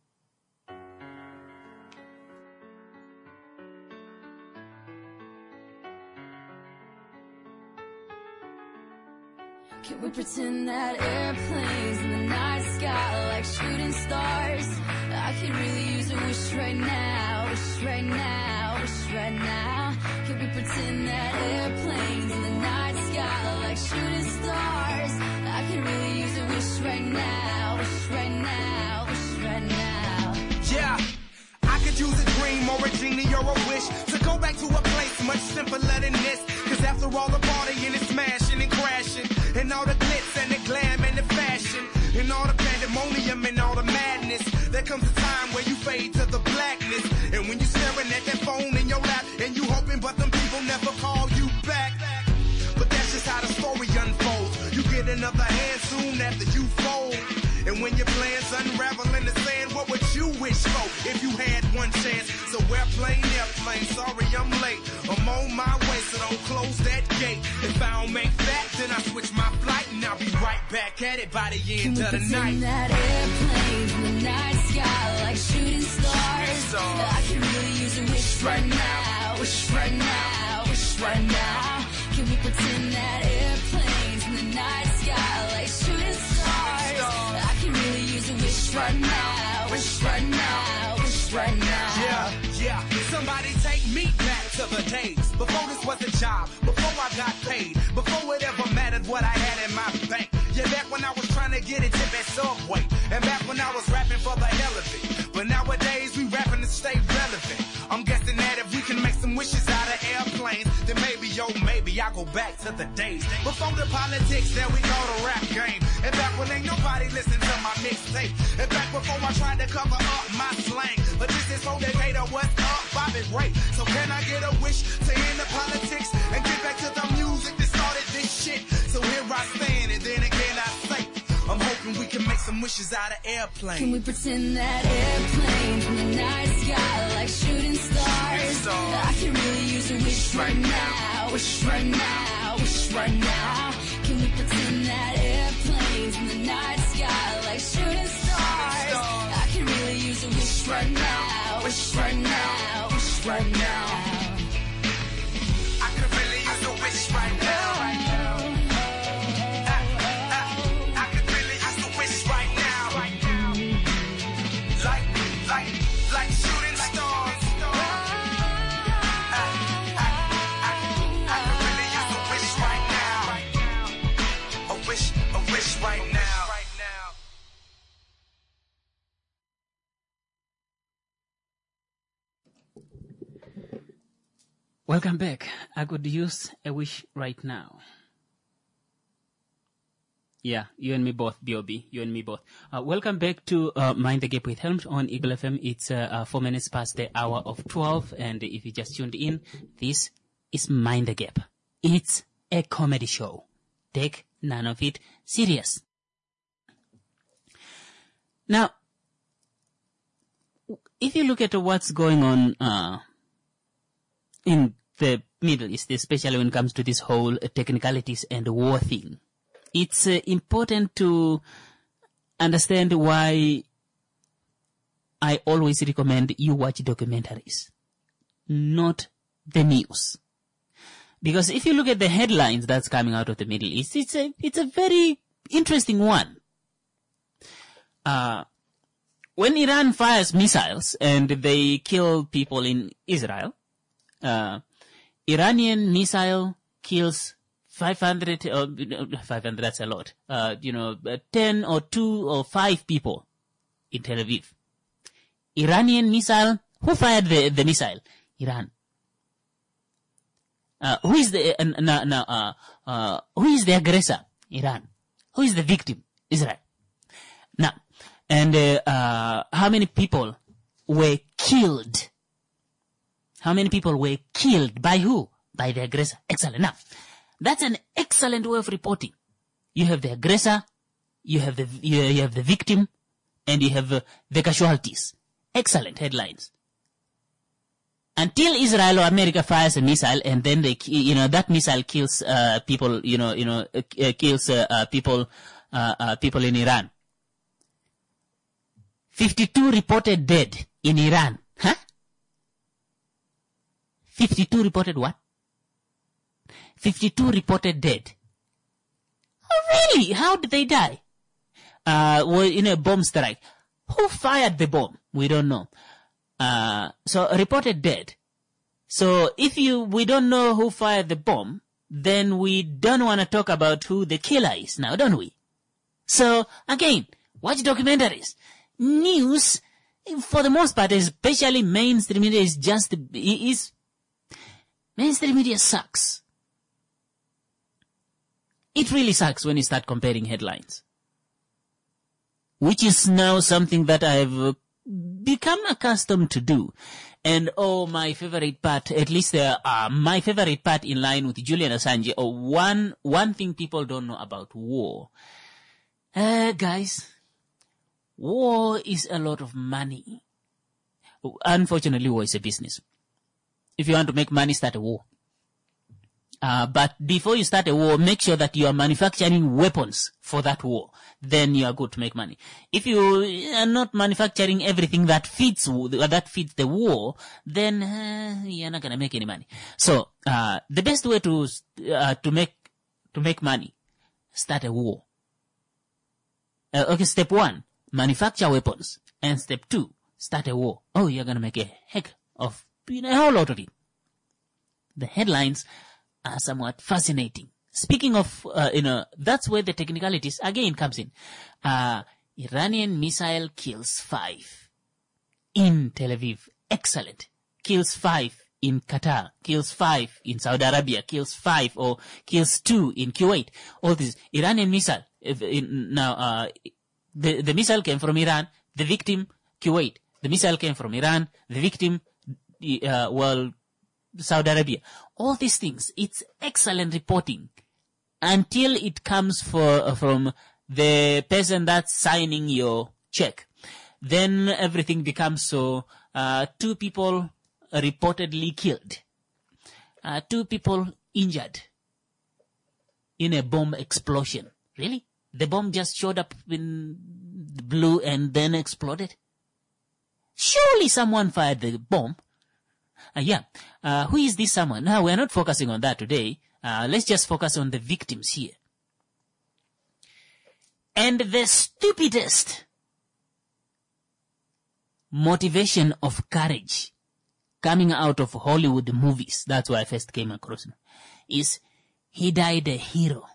Can we pretend that airplanes in the night sky like shooting stars? I could really use a wish right now, wish right now, wish right now. Can we pretend that airplanes in the night sky like shooting stars? I could really use a wish right now, wish right now, wish right now. Yeah, I could use a dream or a genie or a wish to go back to a place much simpler than this. Cause after all the partying and smashing and crashing, and all the glitz and the glam and the fashion, and all the pandemonium and all the madness, there comes a time where you fade to the blackness. And when you staring at that phone in your lap, and you hoping but them people never call you back. But that's just how the story unfolds. You get another hand soon after you fold. And when your plans unravel in the sand, what would you wish for if you had one chance? So airplane, airplane, sorry I'm late. I'm on my way, so don't close that gate. If I don't make that, then I switch my flight, and I'll be right back at it by the end of the night. That airplanes in the night sky like shooting stars. So, I can really use a wish right now, wish right now, wish right now. Can we pretend that airplanes in the night sky like shooting stars? I can really use a wish right now, wish right now, wish right now. Yeah, yeah. Somebody take me back to the days before this was a job, before I got paid, before it ever mattered what I had in my bank. Yeah, back when I was trying to get a tip at Subway, and back when I was rapping for the hell of it. But nowadays we rapping to stay relevant. I'm guessing that if we can make some wishes out of airplanes, then maybe, yo, maybe I go back to the days before the politics that we call the rap game. And back when ain't nobody listen to my mixtape. And back before I tried to cover up my slang. But this is for Decatur, what's up, Bobby Ray. So can I get a wish to end the politics and get back to the music that started this shit? So here I stand, and then again I say, I'm hoping we can make some wishes out of airplanes. Can we pretend that airplanes in the night sky like shooting stars? I can really use a wish right now, wish right now, wish right now. Can we pretend that airplanes in the night sky like shooting stars? I can really use a wish right now, wish right now, wish right now. I could really use a wish right now. I could really use a wish right now. Like, like, like shooting stars. I could really use a wish right now. A wish, a wish right now. Welcome back. I could use a wish right now. Yeah, you and me both, B O B. You and me both. Uh, welcome back to uh, Mind the Gap with Helms on Eagle F M. It's uh, uh, four minutes past the hour of twelve. And if you just tuned in, this is Mind the Gap. It's a comedy show. Take none of it serious. Now, if you look at what's going on uh, in the Middle East, especially when it comes to this whole uh, technicalities and war thing, it's uh, important to understand why I always recommend you watch documentaries, not the news. Because if you look at the headlines that's coming out of the Middle East, it's a, it's a very interesting one. Uh, when Iran fires missiles and they kill people in Israel, uh, Iranian missile kills five hundred, uh, five hundred, that's a lot, uh, you know, ten or two or five people in Tel Aviv. Iranian missile, who fired the, the missile? Iran. Uh, who is the, uh, no, no, uh, uh, who is the aggressor? Iran. Who is the victim? Israel. Now, and, uh, uh, how many people were killed? How many people were killed? By who? By the aggressor. Excellent. Now, that's an excellent way of reporting. You have the aggressor, you have the, you, you have the victim, and you have uh, the casualties. Excellent headlines. Until Israel or America fires a missile, and then they, you know, that missile kills uh, people, you know, you know, uh, uh, kills uh, uh, people, uh, uh, people in Iran. fifty-two reported dead in Iran. Huh? fifty-two reported what? fifty-two reported dead. Oh, really? How did they die? Uh, well, in a bomb strike. Who fired the bomb? We don't know. Uh, so reported dead. So if you, we don't know who fired the bomb, then we don't want to talk about who the killer is now, don't we? So again, watch documentaries. News, for the most part, especially mainstream media, is just, is, mainstream media sucks. It really sucks when you start comparing headlines. Which is now something that I've become accustomed to do. And oh, my favorite part, at least uh, uh, my favorite part in line with Julian Assange, or oh, one, one thing people don't know about war. Uh, guys, war is a lot of money. Unfortunately, war is a business. If you want to make money, start a war. Uh, but before you start a war, make sure that you are manufacturing weapons for that war. Then you are good to make money. If you are not manufacturing everything that fits that fits the war, then uh, you're not gonna make any money. So uh, the best way to uh, to make to make money, start a war. Uh, okay, step one, manufacture weapons, and step two, start a war. Oh, you're gonna make a heck of, you know, a whole lot of it. The headlines are somewhat fascinating. Speaking of, uh, you know, that's where the technicalities again comes in. Uh, Iranian missile kills five in Tel Aviv. Excellent. Kills five in Qatar. Kills five in Saudi Arabia. Kills five or kills two in Kuwait. All this. Iranian missile. If, in, now, uh, the, the missile came from Iran. The victim, Kuwait. The missile came from Iran. The victim, uh, well, Saudi Arabia. All these things. It's excellent reporting. Until it comes for, uh, from the person that's signing your check. Then everything becomes so, uh, two people reportedly killed. Uh, two people injured in a bomb explosion. Really? The bomb just showed up in the blue and then exploded? Surely someone fired the bomb. Uh, yeah. Uh, who is this someone? Now, we're not focusing on that today. Uh, let's just focus on the victims here. And the stupidest motivation of courage coming out of Hollywood movies, that's why I first came across him, is he died a hero.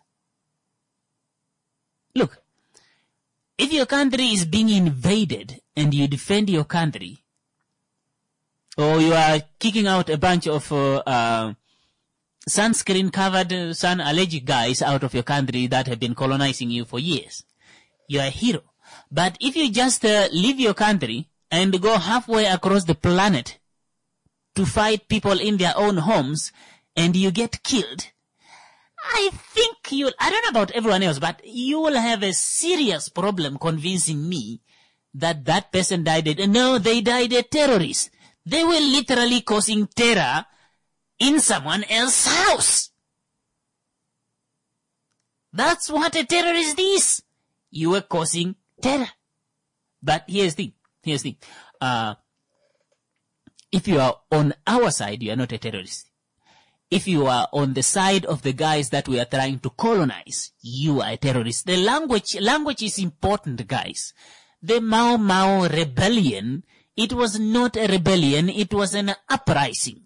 Look, if your country is being invaded and you defend your country, or you are kicking out a bunch of uh, uh, sunscreen-covered, uh, sun-allergic guys out of your country that have been colonizing you for years, you are a hero. But if you just uh, leave your country and go halfway across the planet to fight people in their own homes and you get killed, I think you'll, I don't know about everyone else, but you will have a serious problem convincing me that that person died a, no, they died a terrorist. They were literally causing terror in someone else's house. That's what a terrorist is. You were causing terror. But here's the thing. Here's the thing. Uh, if you are on our side, you are not a terrorist. If you are on the side of the guys that we are trying to colonize, you are a terrorist. The language, language is important, guys. The Mau Mau rebellion, it was not a rebellion, it was an uprising.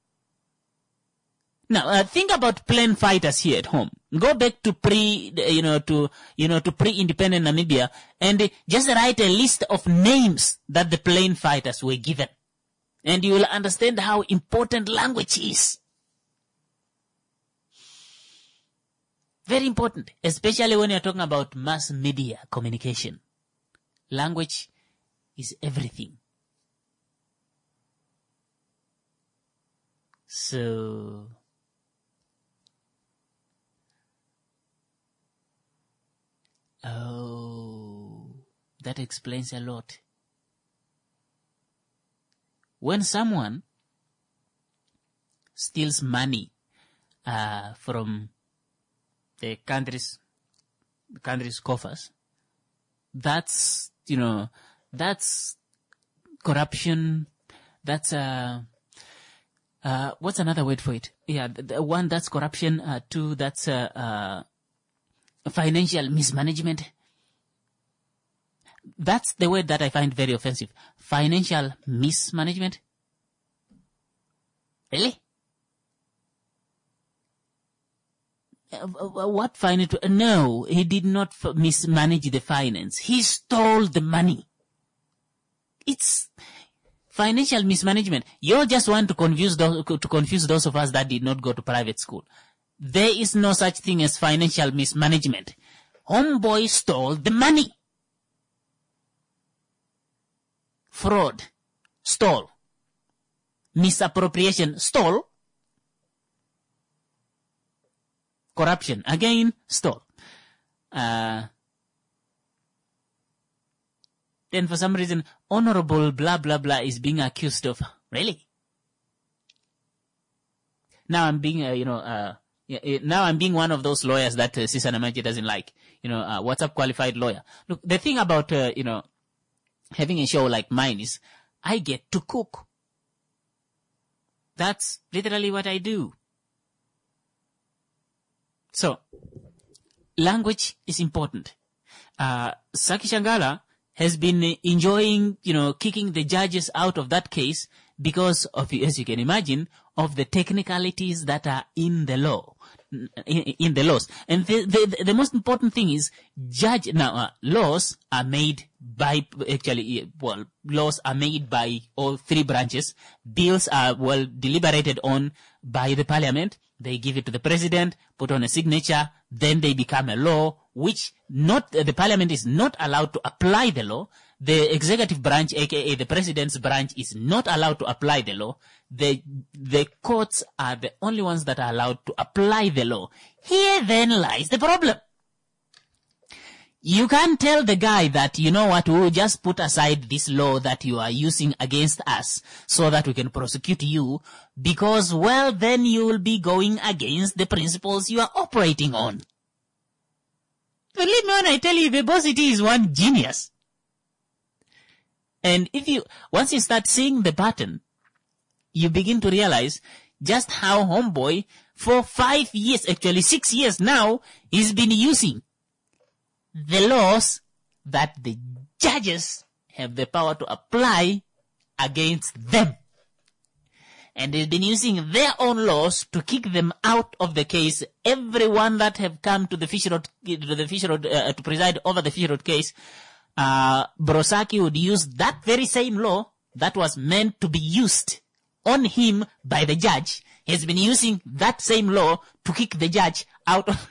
Now, uh, think about plane fighters here at home. Go back to pre, you know, to, you know, to pre-independent Namibia and just write a list of names that the plane fighters were given. And you will understand how important language is. Very important, especially when you're talking about mass media communication. Language is everything. So, oh, that explains a lot. When someone steals money uh, from the country's, the country's coffers, that's, you know, that's corruption, that's, uh, uh, what's another word for it? Yeah, the, the one, that's corruption, uh, two, that's, uh, uh, financial mismanagement. That's the word that I find very offensive. Financial mismanagement. Really? Uh, what finance? No, he did not f- mismanage the finance. He stole the money. It's financial mismanagement. You just want to confuse those, to confuse those of us that did not go to private school. There is no such thing as financial mismanagement. Homeboy stole the money. Fraud, stole. Misappropriation, stole. Corruption, again, stole. Uh, then for some reason, honorable blah blah blah is being accused of. Really? Now I'm being, uh, you know, uh, now I'm being one of those lawyers that uh, Sisa Namaji doesn't like. You know, uh, what's up qualified lawyer? Look, the thing about, uh, you know, having a show like mine is I get to cook. That's literally what I do. So, language is important. Uh, Saki Shangala has been enjoying, you know, kicking the judges out of that case because of, as you can imagine, of the technicalities that are in the law, in, in the laws. And the, the, the most important thing is judge, now, uh, laws are made by, actually, well, laws are made by all three branches. Bills are, well, deliberated on by the parliament. They give it to the president, put on a signature, then they become a law, which not, uh, the parliament is not allowed to apply the law. The executive branch, aka the president's branch, is not allowed to apply the law. The, the courts are the only ones that are allowed to apply the law. Here then lies the problem. You can't tell the guy that, you know what, we'll just put aside this law that you are using against us so that we can prosecute you, because, well, then you will be going against the principles you are operating on. Believe me when I tell you, Verbosity is one genius. And if you, once you start seeing the pattern, you begin to realize just how Homeboy, for five years, actually six years now, he's been using the laws that the judges have the power to apply against them. And they've been using their own laws to kick them out of the case. Everyone that have come to the Fish Road, to the Fish Road, uh, to preside over the Fish Road case, uh, Brosaki would use that very same law that was meant to be used on him by the judge. He's been using that same law to kick the judge out of.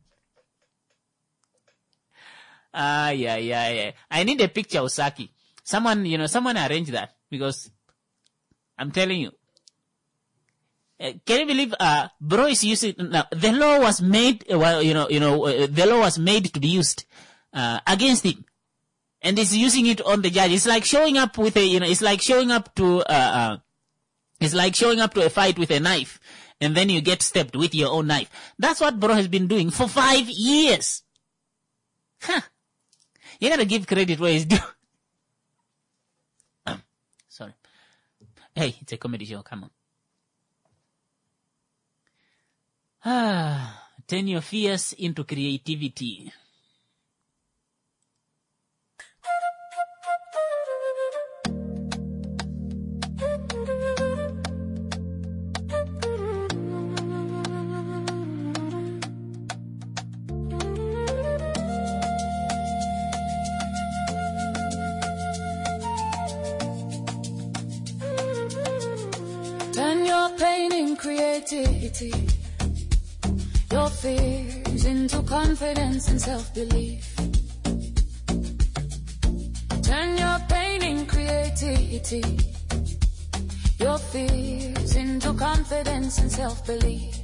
Ah, uh, yeah, yeah, yeah. I need a picture of Saki. Someone, you know, someone arrange that, because I'm telling you. Uh, can you believe, uh, bro is using, now, the law was made, uh, well, you know, you know, uh, the law was made to be used, uh, against him. And he's using it on the judge. It's like showing up with a, you know, it's like showing up to, uh, uh, it's like showing up to a fight with a knife, and then you get stabbed with your own knife. That's what bro has been doing for five years. Huh. You gotta give credit where it's due. um, sorry. Hey, it's a comedy show, come on. Ah, turn your fears into creativity. Turn your pain in creativity, your fears into confidence and self-belief. Turn your pain in creativity, your fears into confidence and self-belief.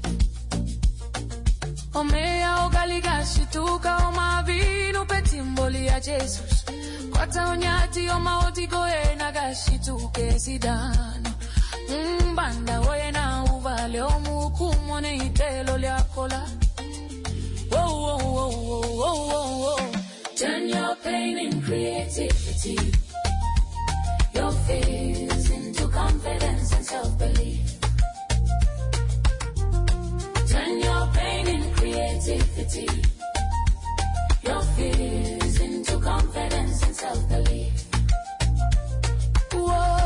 Omea ogaliga shituka omavinu petimboli ya Jesus. Kwata onyati omaotigo ena gashituke sidano. Mbanda wena uvale omukumone itelo lyakola. Whoa, whoa, whoa, whoa, whoa, whoa. Turn your pain in creativity, your fears into confidence and self-belief. Turn your pain in creativity, your fears into confidence and self-belief. Whoa.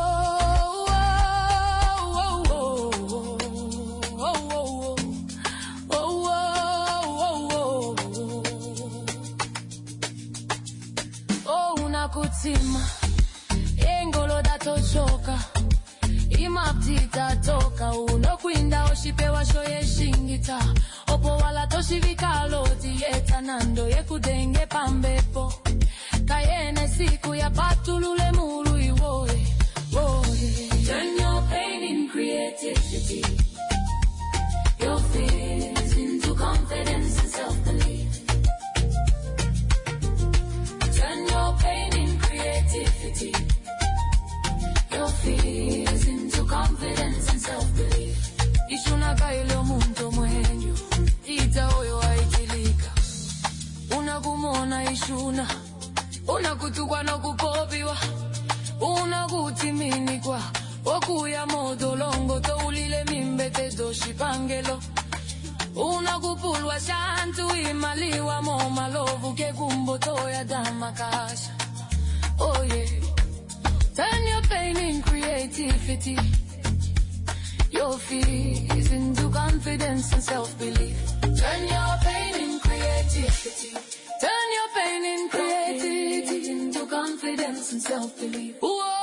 Kutima engolo datochoka imaptita toka uno kwinda oshipewa shoye shingita opo wala toshivika yeta nando yekudenge pambepo kayene siku ya patulule muru iwoe woe. Turn your pain in creativity, your fears into confidence and self-belief. Turn your pain in creativity, your fears into confidence and self-belief. Ishuna kailo muntu mwenyu, ita oyo aitilika. Unagumona ishuna, unakutukwa na kukopiwa. Unagutiminikwa, okuya moto longo toulile mimbete doshi pangelo. Unakupulwa shantu imaliwa moma lovu ke kumbo toya damakasha. Oh yeah. Turn your pain in creativity, your fears into confidence and self-belief. Turn your pain in creativity, turn your pain in creativity into confidence and self-belief. Whoa.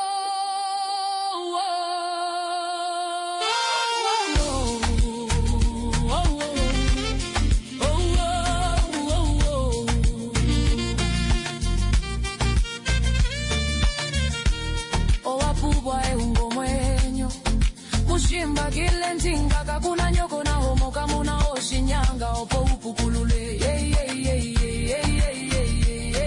Shimba gile ntinga kakuna nyoko na homo kamuna oshinyanga opo upukulule. Yeah, yeah, yeah, yeah, yeah, yeah, yeah,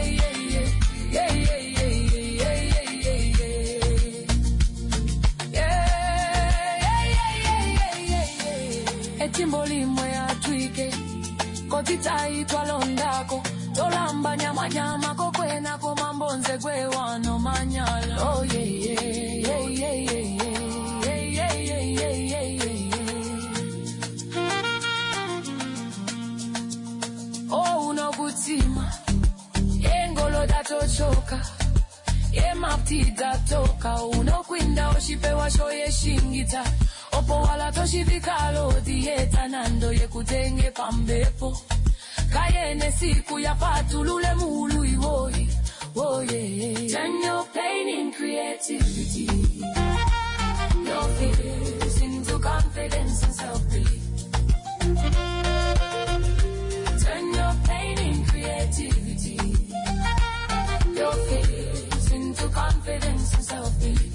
etimbo limwe atwike kotitaitwa londako tolamba nyama nyama kokwena komambonze gwe wano manyala. Oh yeah yeah yeah yeah yeah yeah yeah yeah yeah yeah yeah. Oh unokutima engolo datochoka emapti datoka unokwinda oshipewa shoye shingita opo wala toshivikalo dieta nando yekutenge pambepo kayene siku ya patulule mulu iwoi. Oh yeah. Turn your pain in creativity, your fears into confidence and self-belief. Turn your pain in creativity, your fears into confidence and self-belief.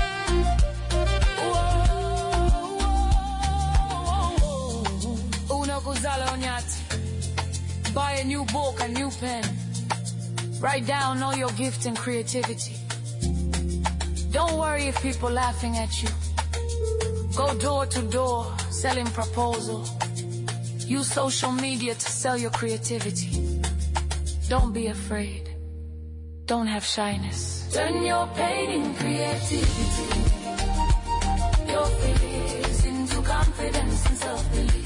Uno kuzala onyati. Buy a new book, a new pen. Write down all your gifts and creativity. Don't worry if people laughing at you. Go door to door, selling proposal. Use social media to sell your creativity. Don't be afraid. Don't have shyness. Turn your pain in creativity, your fears into confidence and self-belief.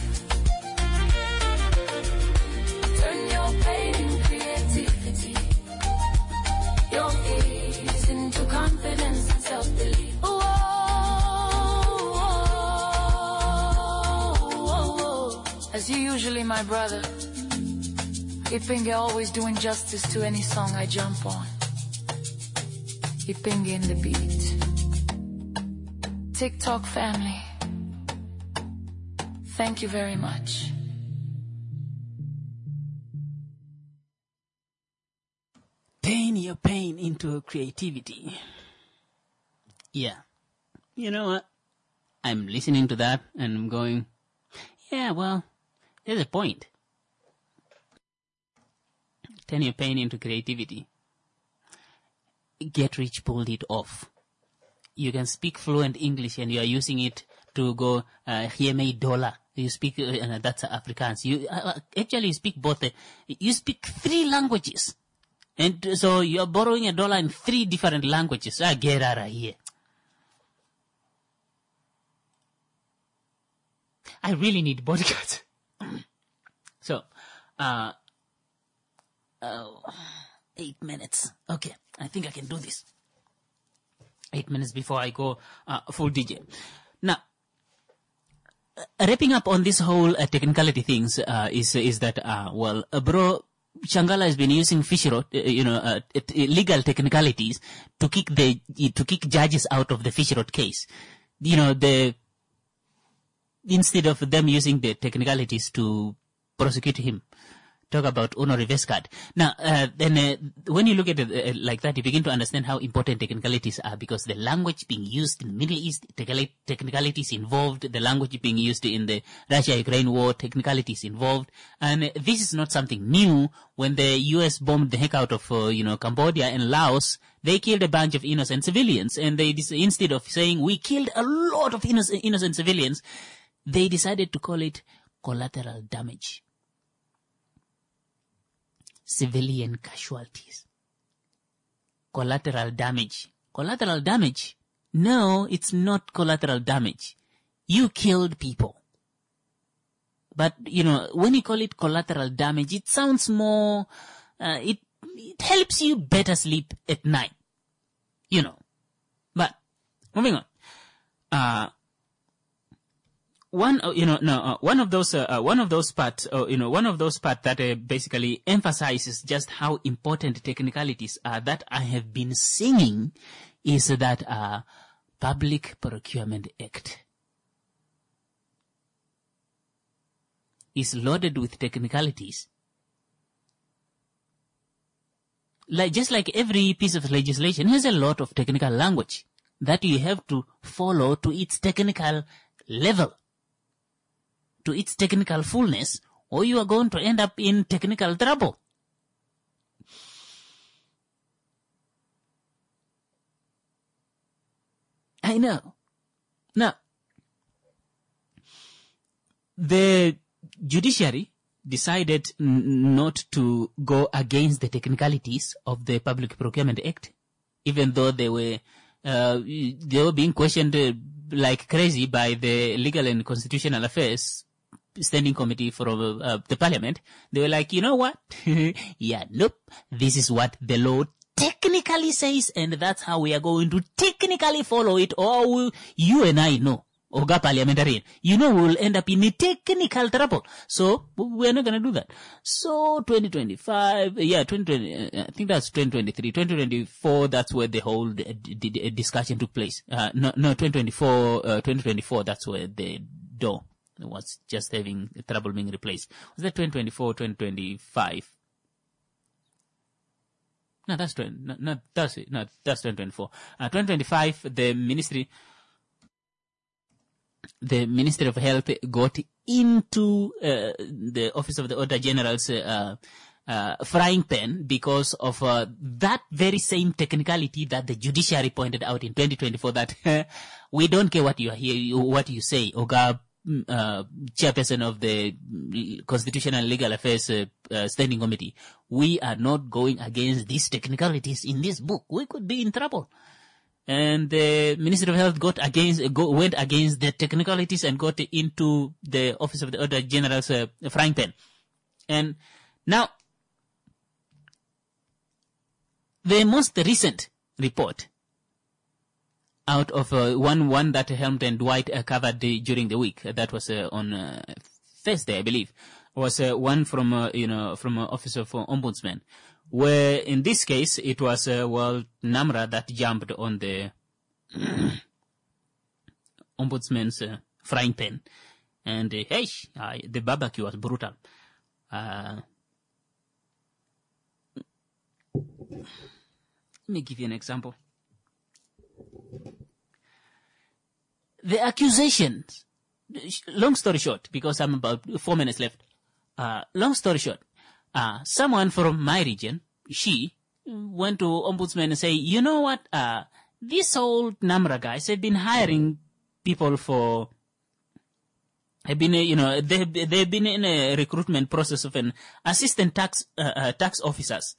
Turn your pain in creativity, your fears into confidence and self-belief. Whoa, whoa, whoa, whoa. As you usually, my brother, Ipinge always doing justice to any song I jump on. Ipinge in the beat. TikTok family, thank you very much. Turn your pain into creativity. Yeah. You know what? I'm listening to that and I'm going, yeah, well, there's a point. Turn your pain into creativity. Get Rich pulled it off. You can speak fluent English and you are using it to go, uh, Hieme dollar. You speak, uh, uh, that's Afrikaans. You, uh, actually you speak both, uh, you speak three languages. And so you're borrowing a dollar in three different languages. Ah, get out of here. I really need bodyguards. So, uh, oh, eight minutes. Okay, I think I can do this. Eight minutes before I go uh, full D J. Now, uh, wrapping up on this whole uh, technicality things uh, is is that uh, well, uh, bro. Shangala has been using fish rod, uh, you know, uh, uh, legal technicalities to kick the to kick judges out of the fish rod case. You know, the instead of them using the technicalities to prosecute him. Talk about Uno reverse card. Now, uh, then uh, when you look at it uh, like that, you begin to understand how important technicalities are, because the language being used in the Middle East, technicalities involved, the language being used in the Russia-Ukraine war, technicalities involved. And uh, this is not something new. When the U S bombed the heck out of, uh, you know, Cambodia and Laos, they killed a bunch of innocent civilians. And they, instead of saying, we killed a lot of innocent, innocent civilians, they decided to call it collateral damage. Civilian casualties. Collateral damage. Collateral damage? No, it's not collateral damage. You killed people. But, you know, when you call it collateral damage, it sounds more, uh, it, it helps you better sleep at night. You know. But, moving on. Uh, One, you know, no, uh, one of those, uh, uh, one of those parts, uh, you know, one of those parts that uh, basically emphasizes just how important technicalities are that I have been singing is that uh, Public Procurement Act is loaded with technicalities. Like, just like every piece of legislation has a lot of technical language that you have to follow to its technical level, to its technical fullness, or you are going to end up in technical trouble. I know. Now, the judiciary decided n- not to go against the technicalities of the Public Procurement Act, even though they were uh, they were being questioned uh, like crazy by the Legal and Constitutional Affairs Standing Committee for uh, the Parliament. They were like, you know what? yeah, nope. This is what the law technically says, and that's how we are going to technically follow it. Or we, you and I know, Oga Parliamentarian, you know, we'll end up in a technical trouble. So we're not going to do that. So twenty twenty-five, yeah, twenty twenty, I think that's twenty twenty-three, twenty twenty-four. That's where the whole d- d- d- discussion took place. Uh, no, no, twenty twenty-four, uh, twenty twenty-four. That's where the door was just having trouble being replaced. Was that twenty twenty-four, twenty twenty-five? No, that's twenty. No, no, that's it. No, that's twenty twenty-four. Uh, twenty twenty-five, the ministry, the Ministry of Health got into uh, the Office of the Auditor General's uh, uh, frying pan because of uh, that very same technicality that the judiciary pointed out in twenty twenty-four. That uh, we don't care what you hear, what you say, Oga. Uh, chairperson of the Constitutional and Legal Affairs uh, uh, Standing Committee, we are not going against these technicalities in this book. We could be in trouble. And the Ministry of Health got against, go, went against the technicalities and got into the Office of the Auditor General's uh, frying pan. And now, the most recent report out of uh, one one that Helmut and Dwight uh, covered the, during the week, uh, that was uh, on uh, Thursday, I believe, was uh, one from uh, you know from uh, Office of uh, Ombudsman, where in this case it was uh, well NAMRA that jumped on the Ombudsman's uh, frying pan, and uh, hey, uh, the barbecue was brutal. Uh, let me give you an example. The accusations, long story short, because I'm about four minutes left, uh, long story short, uh, someone from my region, she went to Ombudsman and say, you know what, uh, these old NAMRA guys have been hiring people for, have been, uh, you know, they they've been in a recruitment process of an assistant tax, uh, uh, tax officers.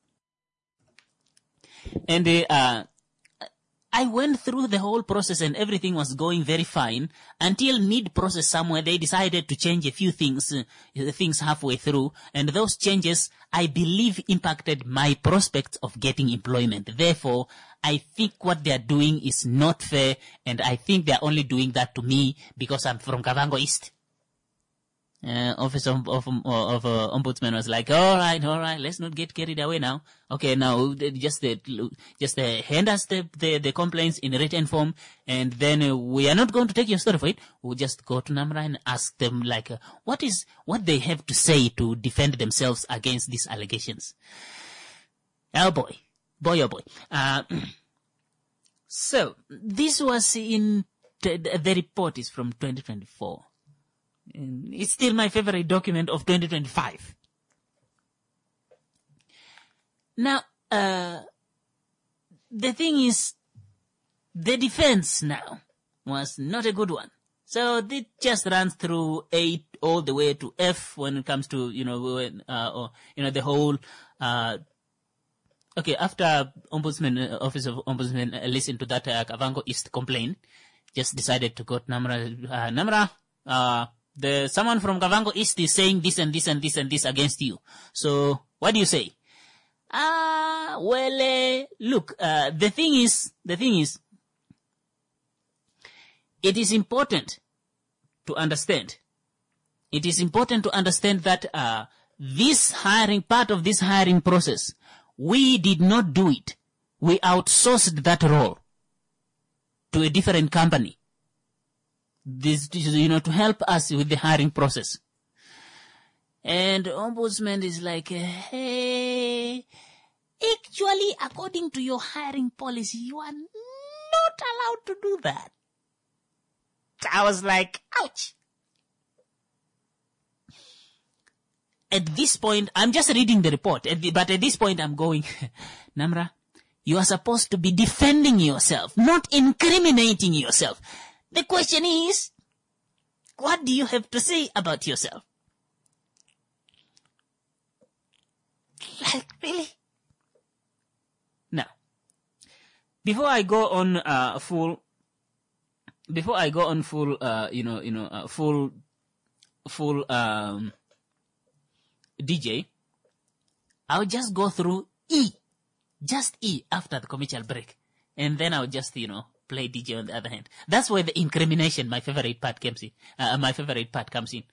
And, uh, I went through the whole process and everything was going very fine until mid-process somewhere they decided to change a few things, uh, things halfway through, and those changes, I believe, impacted my prospects of getting employment. Therefore, I think what they are doing is not fair, and I think they are only doing that to me because I'm from Kavango East. Uh, Office of, of, of uh, Ombudsman was like, all right, all right, let's not get carried away now. Okay, now just uh, just uh, hand us the, the the complaints in written form, and then uh, we are not going to take your story for it. We'll just go to NAMRA and ask them like, uh, what is what they have to say to defend themselves against these allegations. Oh boy, boy, oh boy. Uh, so this was in t- the report is from twenty twenty-four. And it's still my favorite document of twenty twenty-five. Now, uh, the thing is, the defense now was not a good one. So it just runs through eight all the way to F when it comes to, you know, when, uh, or, you know, the whole, uh, okay, after Ombudsman, uh, Office of Ombudsman uh, listened to that uh, Kavango East complaint, just decided to go to NAMRA, uh, NAMRA, uh, The someone from Kavango East is saying this and this and this and this against you. So what do you say? Ah, uh, well, uh, look, uh, the thing is, the thing is, it is important to understand. It is important to understand that uh, this hiring, part of this hiring process, we did not do it. We outsourced that role to a different company. This, you know, to help us with the hiring process. And Ombudsman is like, hey, actually, according to your hiring policy, you are not allowed to do that. I was like, ouch. At this point, I'm just reading the report, but at this point I'm going, NAMRA, you are supposed to be defending yourself, not incriminating yourself. The question is, what do you have to say about yourself? Like, really? Now, before I go on uh, full, before I go on full, uh, you know, you know, uh, full, full um, D J, I'll just go through E, just E after the commercial break, and then I'll just, you know, play D J on the other hand. That's where the incrimination, my favorite part, comes in. Uh, my favorite part comes in.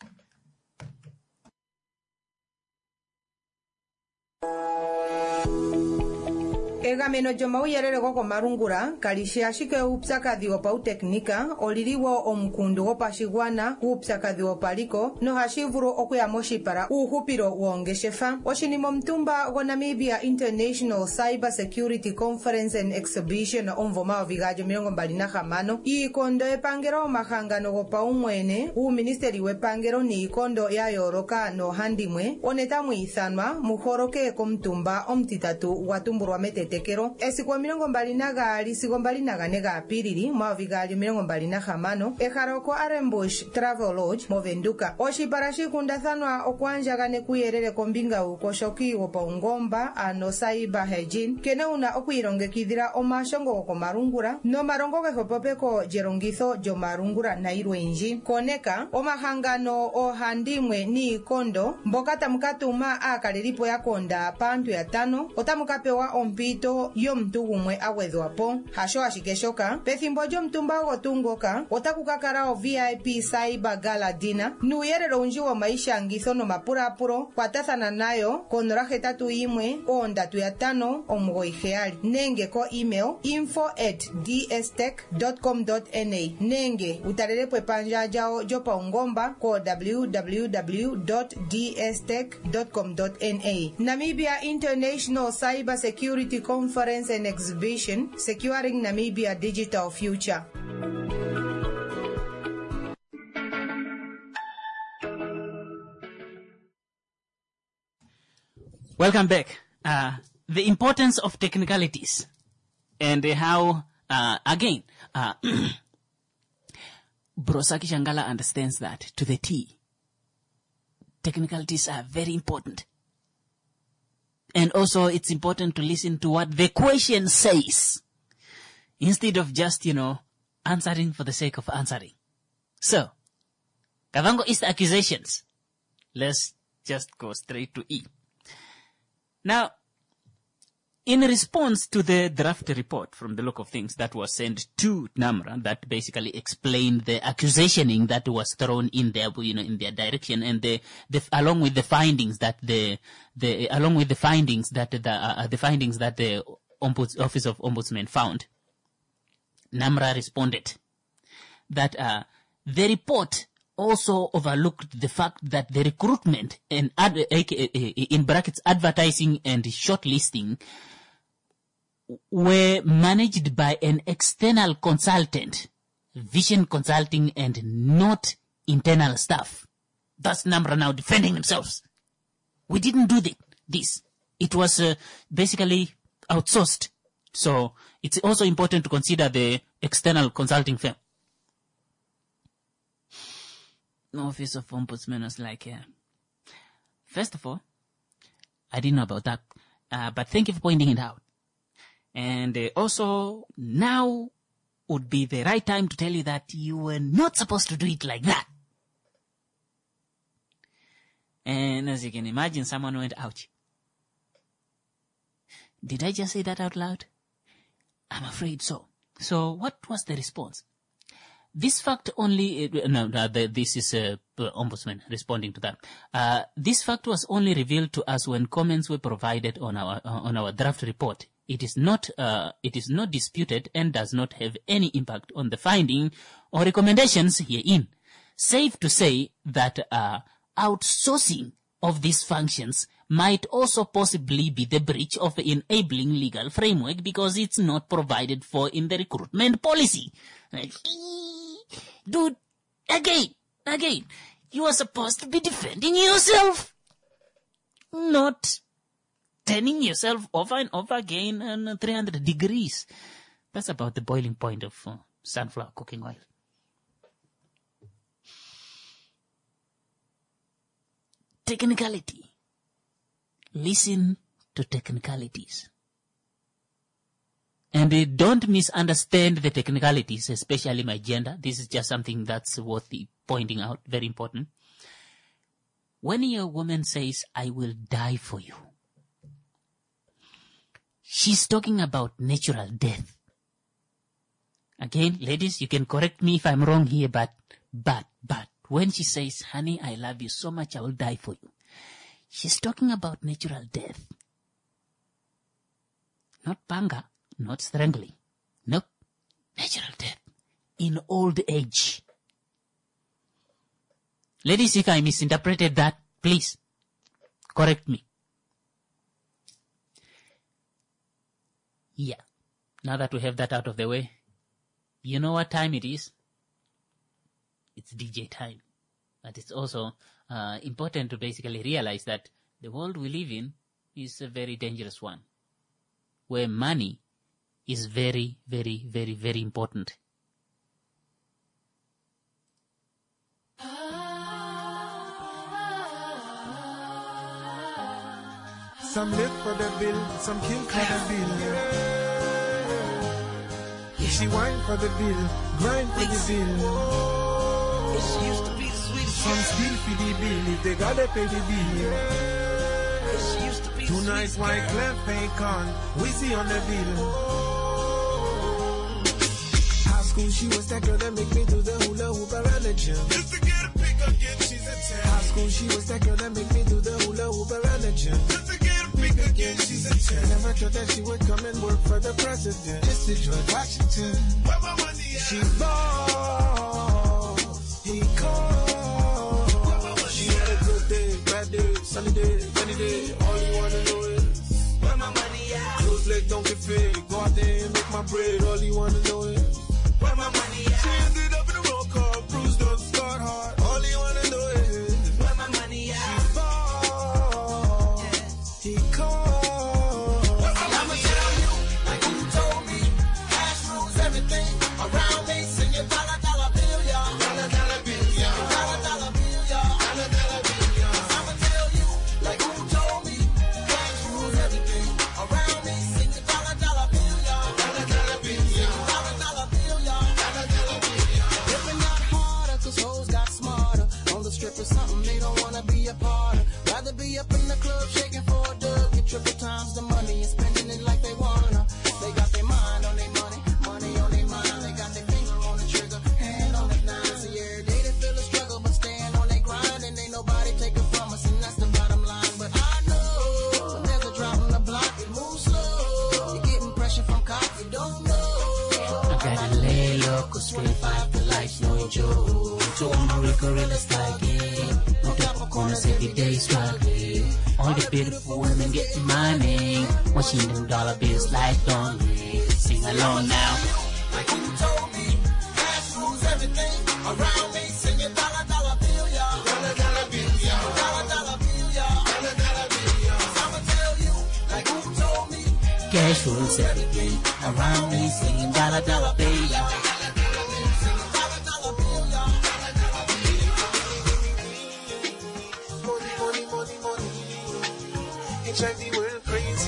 Egameno jomauyerere goko marungura kalishashike upsakadhi opa uteknika oliliwo omukundu opashigwana upsakadhi opaliko no hashivuru okuyamoshi para uhupiro wongeshefa oshinimo mtumba go Namibia International Cyber Security Conference and Exhibition omvoma ovigajo milongo mbali na hamano ikondo epangero omahangano gopa umwene uministeri wepangero ni ikondo ya yoroka no handimwe onetamu ithanwa muhoroke komtumba omtitatu watumburwa metete tekero esiko milongo mbali na gali siko mbali na gane ga piriri mavi gali milongo mbali na hamano eharoko Arembush Travel Lodge movenduka oshiparashi kundathanwa okwanja gane kuyerere kombinga uko shoki opa ungomba ano cyber hygiene kene una okuirongekidhira omashongo ko marungura no marongo ge hopopeko jerongitho jo marungura na irwenji koneka omahangano ohandimwe ni kondo mboka tamukatuma akalelipo yakonda pantu ya tano otamukapewa ompito yo mtu gumwe awedhwapo hasho ashikeshoka pethimbo lyo mtumba gotungoka otakukakala o V I P Cyber Gala Dinner nuyerero unji wa maisha ngitho no mapurapuro kwatathana nayo konora hetatu imwe ondatu ya tano omugoiheali nenge ko email info at d s tech dot com dot n a nenge utalelepo epanja jao jopa ungomba ko w w w dot d s tech dot com dot n a Namibia International Cyber Security Conference and Exhibition, Securing Namibia Digital Future. Welcome back. Uh, the importance of technicalities and uh, how, uh, again, uh, Brosaki Shangala understands that to the T. Technicalities are very important. And also, it's important to listen to what the question says, instead of just, you know, answering for the sake of answering. So, Kavango East accusations. Let's just go straight to E. Now, in response to the draft report from the look of things that was sent to NAMRA, that basically explained the accusationing that was thrown in their, you know, in their direction, and the, the along with the findings that the, the along with the findings that the uh, the findings that the Ombuds, Office of Ombudsman found, NAMRA responded that uh, the report also overlooked the fact that the recruitment and ad, in brackets advertising and shortlisting were managed by an external consultant, Vision Consulting, and not internal staff. That's NAMRA now defending themselves. We didn't do the, this. It was uh, basically outsourced. So it's also important to consider the external consulting firm. Office of Ombudsman was like, uh, first of all, I didn't know about that, uh, but thank you for pointing it out. And uh, also, now would be the right time to tell you that you were not supposed to do it like that. And as you can imagine, someone went, ouch. Did I just say that out loud? I'm afraid so. So what was the response? This fact only, uh, no, no the, this is uh, Ombudsman responding to that. Uh, this fact was only revealed to us when comments were provided on our, uh, on our draft report. It is not, uh, it is not disputed and does not have any impact on the finding or recommendations herein. Safe to say that, uh, outsourcing of these functions might also possibly be the breach of the enabling legal framework because it's not provided for in the recruitment policy. Like, dude, again, again, you are supposed to be defending yourself, not turning yourself over and over again and three hundred degrees. That's about the boiling point of uh, sunflower cooking oil. technicality. Listen to technicalities. And uh, don't misunderstand the technicalities, especially my gender. This is just something that's worth pointing out, very important. When your woman says, I will die for you, she's talking about natural death. Again, ladies, you can correct me if I'm wrong here, but, but, but, when she says, honey, I love you so much, I will die for you, she's talking about natural death. Not panga, not strangling. Nope. Natural death. In old age. Ladies, if I misinterpreted that, please correct me. Yeah. Now that we have that out of the way, you know what time it is? It's D J time. But it's also uh, important to basically realize that the world we live in is a very dangerous one, where money is very, very, very, very important. Some live for the bill, some kill for the bill. She whine for the bill, grind for the bill. She used to be the sweetest. Some steal for the bill, if they gotta pay the bill. She used to be the Tonight, sweetest white girl. clamp ain't con, we see on the bill. High school, she was that girl that make me do the hula hoop around the gym. Just to get a pick again, she's a ten. High school, she was that girl that make me do the hula hoop around the gym. Just to get a pick again, she's a ten. Never thought that she would come and work for the president. Just to George Washington. Where my money at? She ball, he called. She had a good day, bad day, sunny day, rainy day. All you wanna know is Where my money at? close leg don't get fed. Go out there and make my bread. All you wanna know is Where my money at? she ended up in a roll call, bruised up, scarred hard. All you wanna know is Where my money at? she ball, he called. I'ma tell you, like who told me, cash rules everything around me. Sing your dollar dollar bill, y'all. Dollar dollar bill, y'all. Dollar dollar bill, y'all. Dollar dollar bill, y'all. I'ma tell you, like who told me, cash rules everything around me. Sing your dollar dollar bill, y'all. Dollar dollar bill, y'all. Dollar dollar bill, y'all. Dollar dollar bill, y'all. Living out harder, cause hoes got smarter. On the strip is something they don't wanna be a part of. Rather be up in the club shaking for a dub. Get triple times the money and spending it like they wanna. They got their mind on their money, money on their mind. They got their finger on the trigger, hand on the nine. See, every day they feel a struggle, but staying on their grind. And ain't nobody taking from us, and that's the bottom line. But I know, when there's a drop on the block, it moves slow. You're getting pressure from cops, you don't know. I gotta lay low, cause twenty-five to life's no joke. To America, real estate game. No double corners every day struggling. All the beautiful women getting money. Watching them dollar bills like lonely. Sing along now. Like who told me, cash rules everything around me. Sing your dollar dollar bill, y'all. Dollar dollar bill, y'all. Dollar dollar bill, y'all. Dollar dollar bill, y'all. I'ma tell you, like who told me, Cash rules everything around me. Singing dollar dollar bill, y'all. money, money, money, money. H I V went crazy.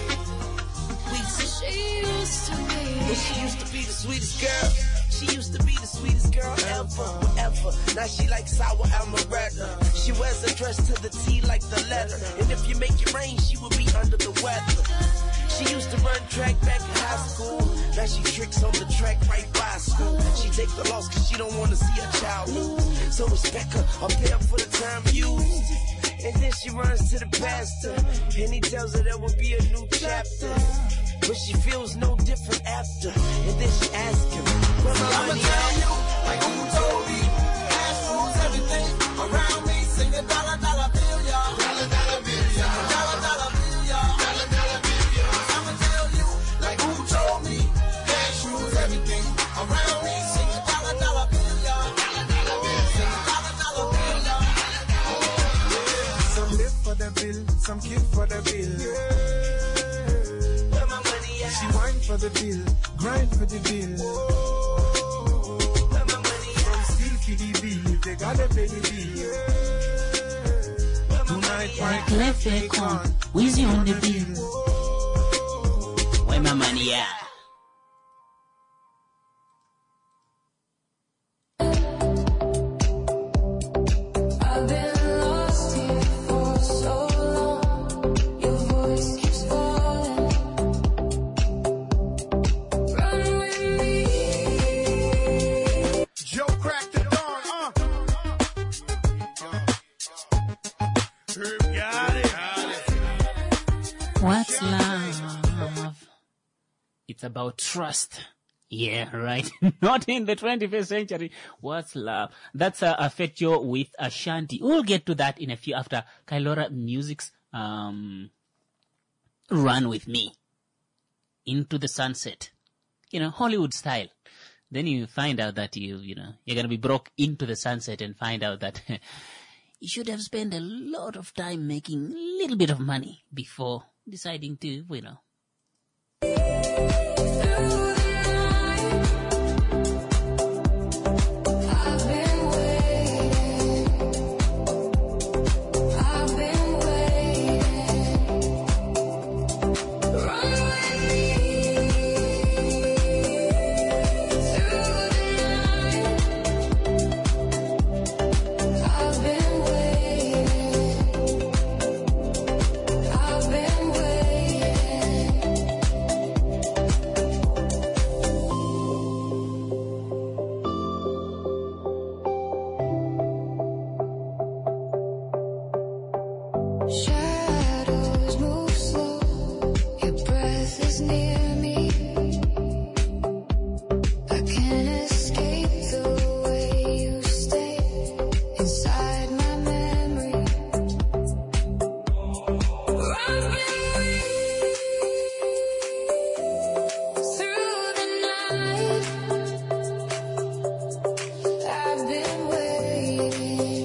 She used to be. Well, she used to be the sweetest girl. She used to be the sweetest girl ever, ever. Now she like sour amaretto. She wears a dress to the T like the letter. And if you make it rain, she would be under the weather. She used to run track back in high school. Now she tricks on the track right by school. She take the loss cause she don't wanna see her child lose. So respect her, I'll pay her for the time used. And then she runs to the pastor, and he tells her there will be a new chapter. But she feels no different after. And then she asks him, where my money at? Like who told me? Cash rules everything around me. Sing a dollar dollar bill, y'all. Dollar dollar bill, y'all. Dollar dollar bill, y'all. Dollar dollar bill, y'all. I'ma tell you, like who told me? Cash rules everything around me. Sing a dollar dollar bill, y'all. Dollar dollar bill, y'all. Dollar dollar bill, y'all. Some live for the bill, some kill for the bill. Where my money at? She whine for the bill, grind for the bill. Where my money From steal for the bill, if they gotta pay the bill. Left Akon, Weezy on the beat. Where my money at? I've been lost here for so long. Your voice keeps falling. Run with me. Joe cracked the dawn, uh. Got it. What's love? It's about trust. Yeah, right. Not in the twenty-first century. What's love? That's uh, a Fetjo with Ashanti. We'll get to that in a few after Kailora Music's um, Run With Me. Into the Sunset. You know, Hollywood style. Then you find out that you, you know, you're going to be broke into the sunset and find out that you should have spent a lot of time making a little bit of money before deciding to, you know. I've been waiting. I've been waiting. Run with me through the night. I've been waiting. I've been shadows move slow. Your breath is near me. I can't escape the way you stay inside my memory. Run with me through the night. I've been waiting.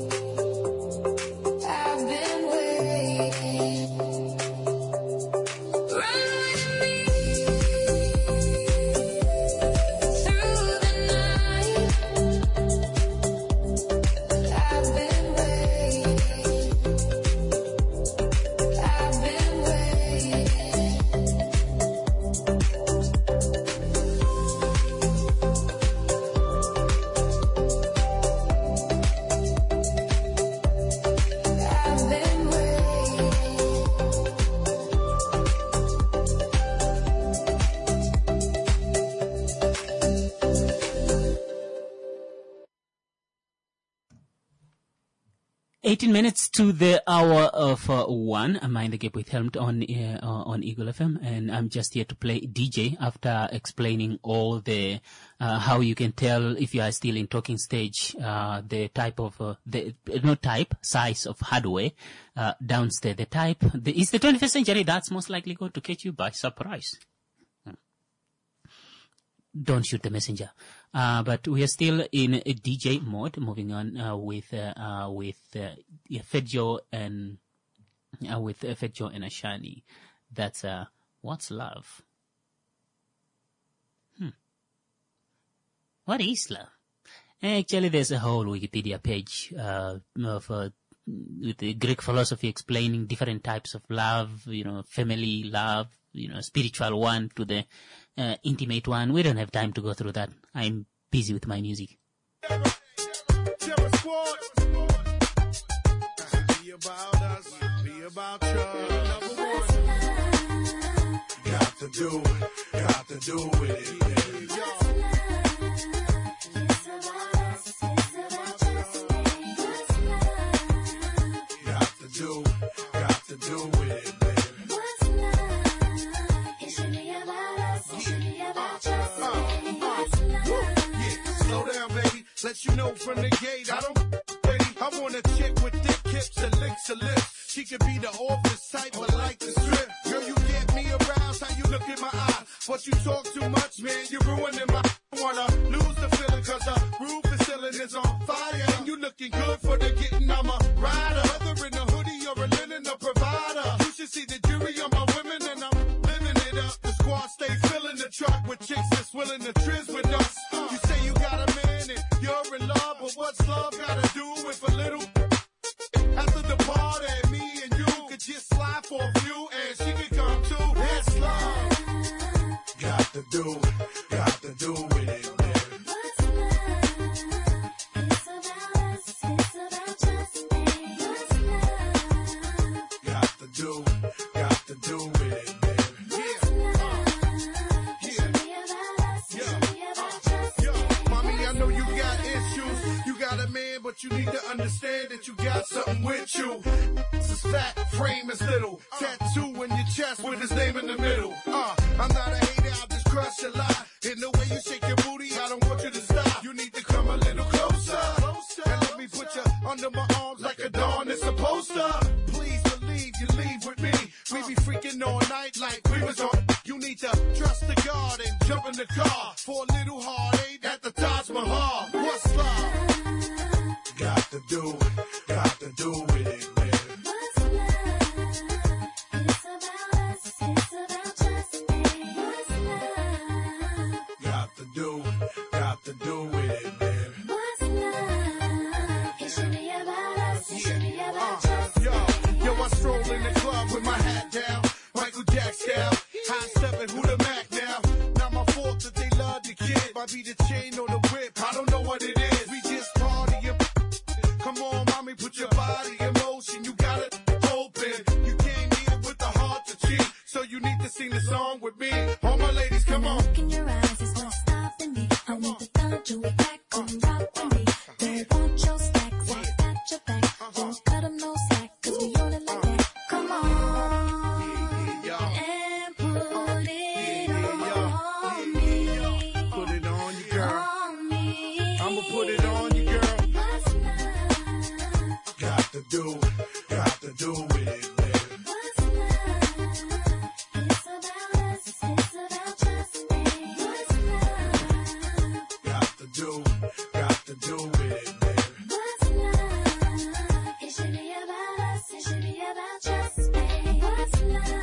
I've been waiting. Run with me through the night. I've been waiting. I've been waiting. I've been waiting. eighteen minutes to the hour of uh, one. I'm Mind the Gap with Helmut on uh, on Eagle F M, and I'm just here to play D J after explaining all the uh, how you can tell if you are still in talking stage, uh, the type of uh, the not type size of hardware uh, downstairs. The type the, it's the twenty-first century. That's most likely going to catch you by surprise. Don't shoot the messenger. Uh, but we are still in a D J mode, moving on uh, with uh, uh, with uh, yeah, Fetjo and uh, with uh, Fetjo and Ashani. That's uh, What's Love? Hmm. What is love? Actually, there's a whole Wikipedia page uh, of uh, with the Greek philosophy explaining different types of love. You know, family love. You know, spiritual one to the uh, intimate one. We don't have time to go through that. I'm busy with my music. Terror Squad. Be about us, be about you. Number one. Got to do, got to do with it, baby. Got to do, got to do with it, baby. Slow down, baby. Let you know from the gate. I don't, baby. I want a chick with thick hips and licks her lips. She could be the office type, but like the strip. Girl, you get me aroused. How you look in my eye? But you talk too much, man. You're ruining my. I wanna lose the feeling, cause the roof is ceiling is on fire. And you looking good for the getting. I'm a rider. Whether in a hoodie or a linen, a provider. You should see the jury on my women, and I'm living it up. The squad stay filling the truck with chicks that's willing to trizz with us. You say you got a man and you're in love, but what's love gotta do with a little? After the party, got a man, but you need to understand that you got something with you. This is fat, frame is little. Tattoo in your chest with his name in the middle. Uh, I'm not a hater, I'll just crush a lie. In the way you shake your booty, I don't want you to stop. You need to come a little closer. And let me put you under my arms like a dawn is supposed to. Please believe you leave with me. We be freaking all night like we was on. You need to trust the God and jump in the car for a little heartache at the Taj Mahal. What's love? Got to do, got to do with it, man. What's love? It's about us, it's about just me. What's love? Got to do, got to do with it, man. What's love? It should be about us, it should be about just me. Yo, yo, I stroll in the club with my hat down, Michael Jack style. High stepping, who the Mac now? Not my fault that they love the kid. Might be the chain or the whip, I don't know what it is. We just partying. Come on, mommy, put your body in motion. You got it open. You came here with the heart to cheat, so you need to sing the song with me. All my ladies, come on. Look in your eyes is what's stopping me. I need to thought you would back and rock with me. Don't want your stacks, I got your back. Don't cut them no slack, cause we on it like that. Come on. And put it on me. Put it on you, girl. On me. I'ma put it on you, girl. What's love? Got to do, got to do with it, man. What's love? It's about us, it's about just me. What's love? Got to do, got to do with it, man. What's love? It should be about us, it should be about just me. What's love?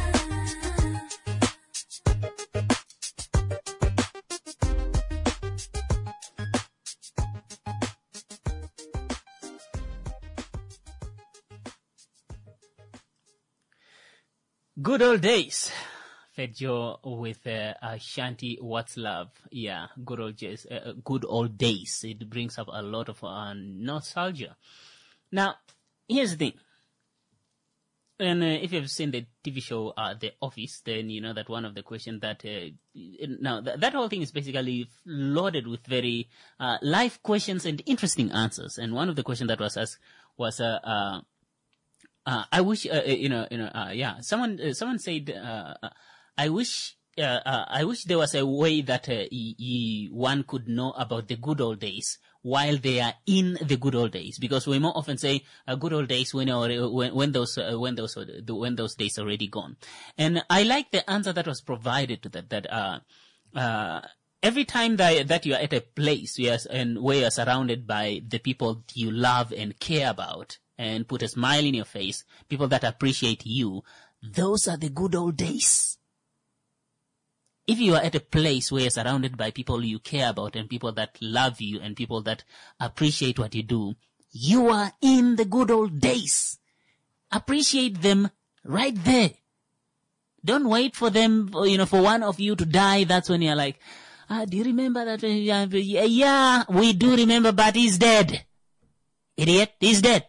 Good old days. Fed Joe with uh, Ashanti, What's Love? Yeah, good old days. Uh, good old days. It brings up a lot of uh, nostalgia. Now, here's the thing. And uh, if you've seen the T V show uh, The Office, then you know that one of the questions that uh, now th- that whole thing is basically loaded with very uh, life questions and interesting answers. And one of the questions that was asked was, uh, uh, uh, I wish, uh, you know, you know, uh, yeah, someone, uh, someone said, uh, uh, I wish. Uh, uh, I wish there was a way that uh, y- y- one could know about the good old days while they are in the good old days, because we more often say uh, good old days when or, when, when those uh, when those uh, when those days are already gone. And I like the answer that was provided to that. That uh, uh, every time that that you are at a place where, and where you are surrounded by the people you love and care about, and put a smile in your face, people that appreciate you, those are the good old days. If you are at a place where you're surrounded by people you care about and people that love you and people that appreciate what you do, you are in the good old days. Appreciate them right there. Don't wait for them, you know, for one of you to die. That's when you're like, ah, do you remember that? Yeah, we do remember, but he's dead. Idiot, he's dead.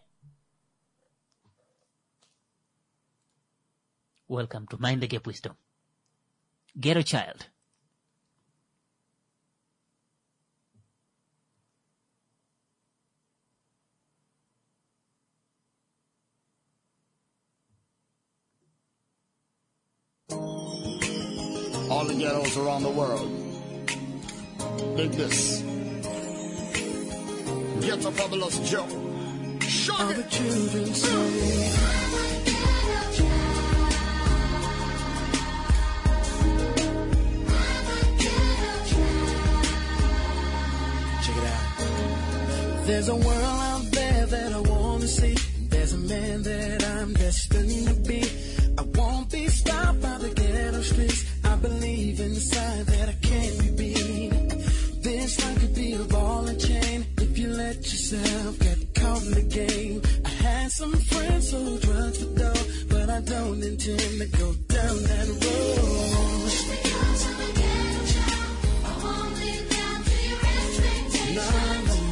Welcome to Mind the Gap Wisdom. Ghetto Child. All the ghettos around the world. Dig this. Ghetto Fabulous Joe. Show All the children say, there's a world out there that I want to see. There's a man that I'm destined to be. I won't be stopped by the ghetto streets. I believe inside that I can be beat. This life could be a ball and chain if you let yourself get caught in the game. I had some friends sold drugs for dough, but I don't intend to go down that road. Because I'm a ghetto child, I won't leave down to your expectations. No, no.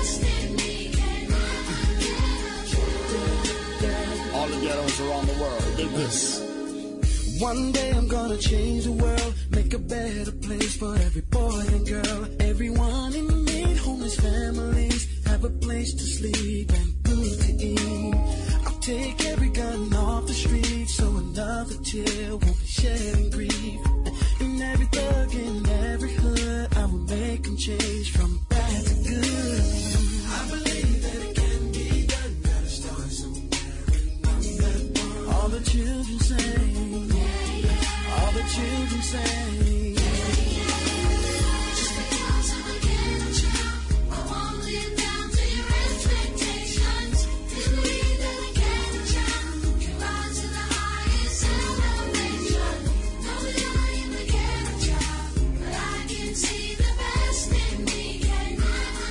All the ghettos around the world. Dig this. One day I'm gonna change the world, make a better place for every boy and girl. Everyone in need, homeless families, have a place to sleep and food to eat. I'll take every gun off the street so another tear won't be shed in grief. In every thug, in every hood, I will make them change from bad to good. I believe that it can be done, gotta start somewhere and I'm that one. All the children sing, all the children sing. Just because I'm a ghetto child, I won't live down to your expectations. Please believe that a ghetto child can rise to the highest elevation. Know that I am a ghetto child, but I can see the best in me can never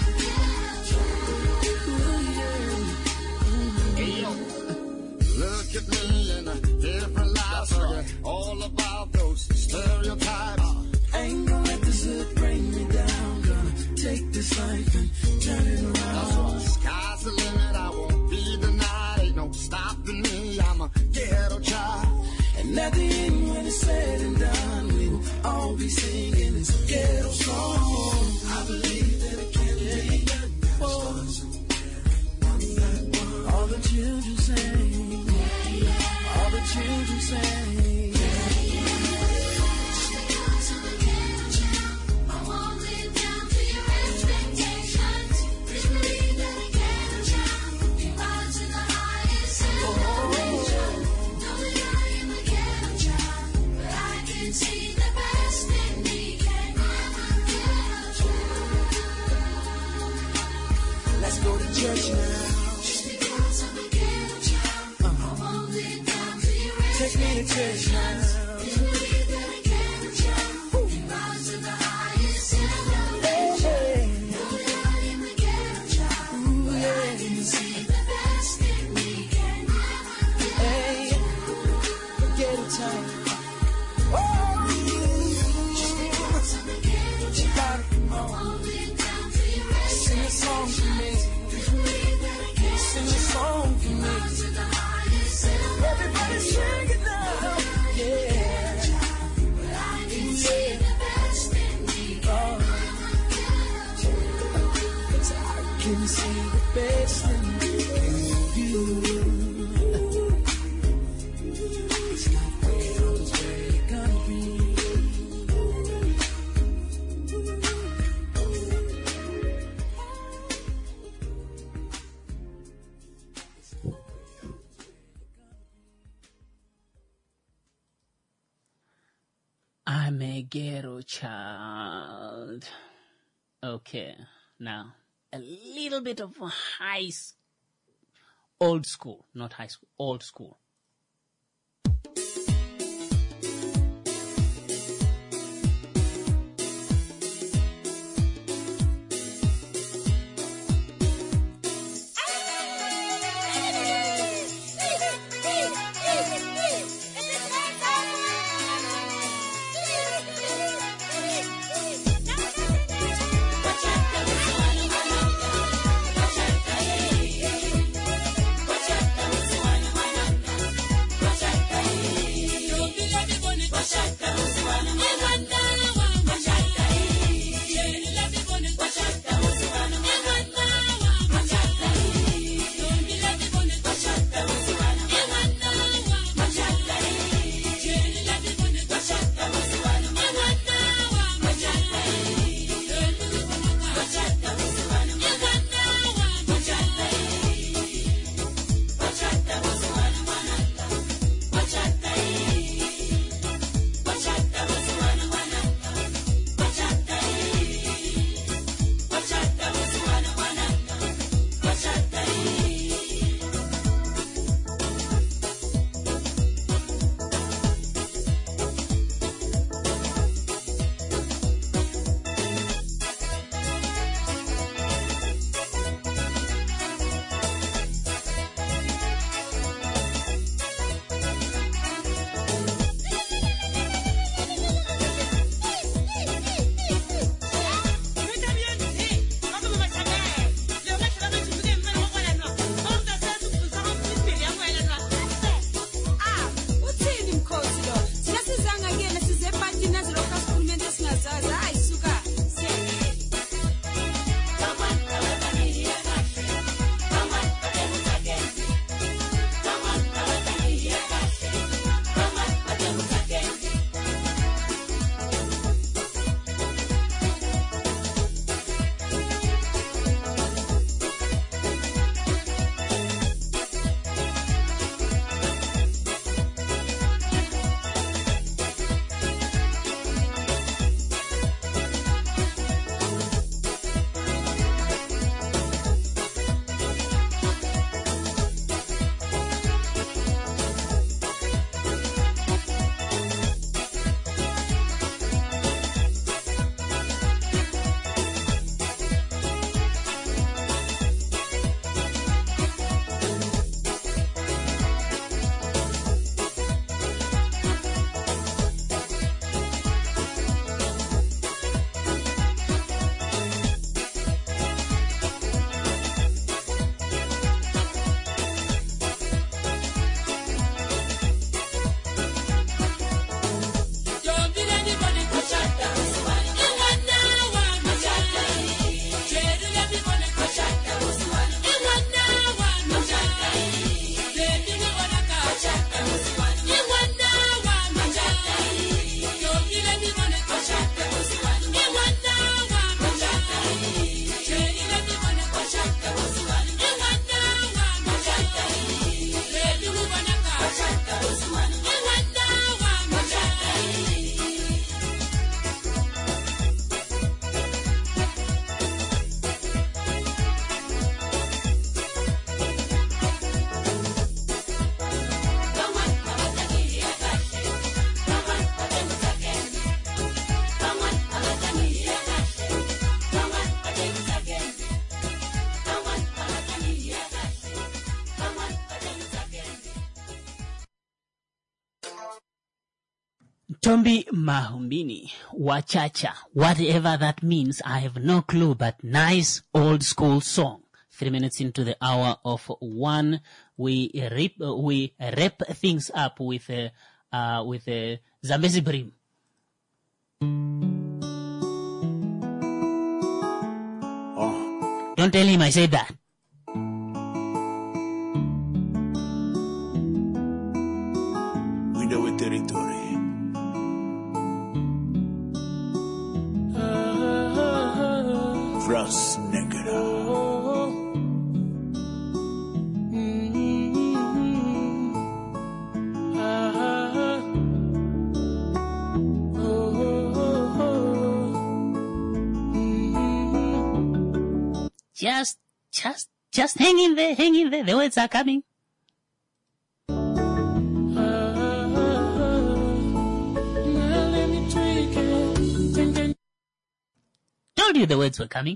get true. Look at me in a different light. Forget all about those stereotypes. I ain't gonna let this hood bring me down. Gonna take this life and turn it around. Sky's the limit, I won't be denied. Ain't no stopping me, I'm a ghetto child. And at the end, when it's said and done, we will all be singing this ghetto song. I believe that it can be done. Oh. All the children sing, all the children sing. Just because I'm a ghetto child, I won't live down to your expectations. Please believe that a ghetto child can rise to the highest elevation. Know that I am a ghetto child, but I can see the best in me can never get true. Let's go to church now. Just because I'm a ghetto child, I won't live down to your Take me to church now. Please believe that a ghetto child can rise to the highest elevation. Know that I am a ghetto child, but I can see the best in me can never Hey, ghetto time. Oh, Just because I'm a ghetto child, I won't live down to your sing a song for me. Please believe that a ghetto Sing a song for me. rise to the highest Everybody sing it now. Yeah. but I can see the best in me can I can see the best in you. It's not where I was really gonna be. I'm a ghetto child. Okay, now a little bit of high, s- old school, not high school, old school. Bachata, Tombi Mahumbini, Wachacha, whatever that means, I have no clue, but nice old school song. Three minutes into the hour of one, we rip, we wrap things up with a, uh, with a Zambezi Brim. Oh. Don't tell him I said that. We know a territory. Frost Negra. Just, just, just hang in there, hang in there. The words are coming. Told you the words were coming.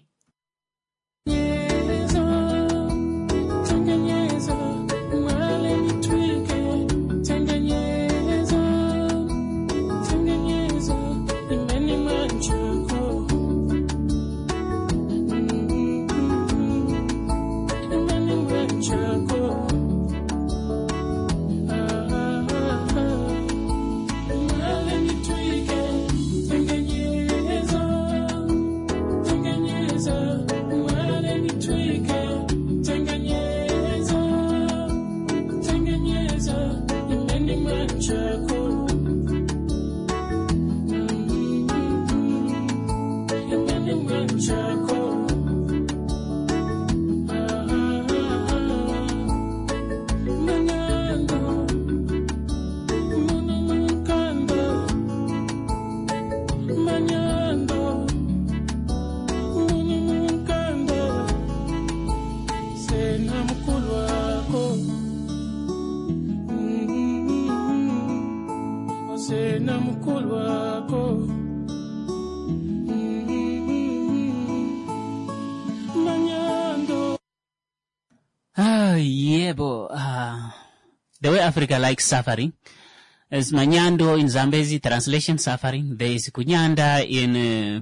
Ah, yeah, but uh, the way Africa likes suffering is Manyando in Zambezi, translation suffering. There is Kunyanda in uh,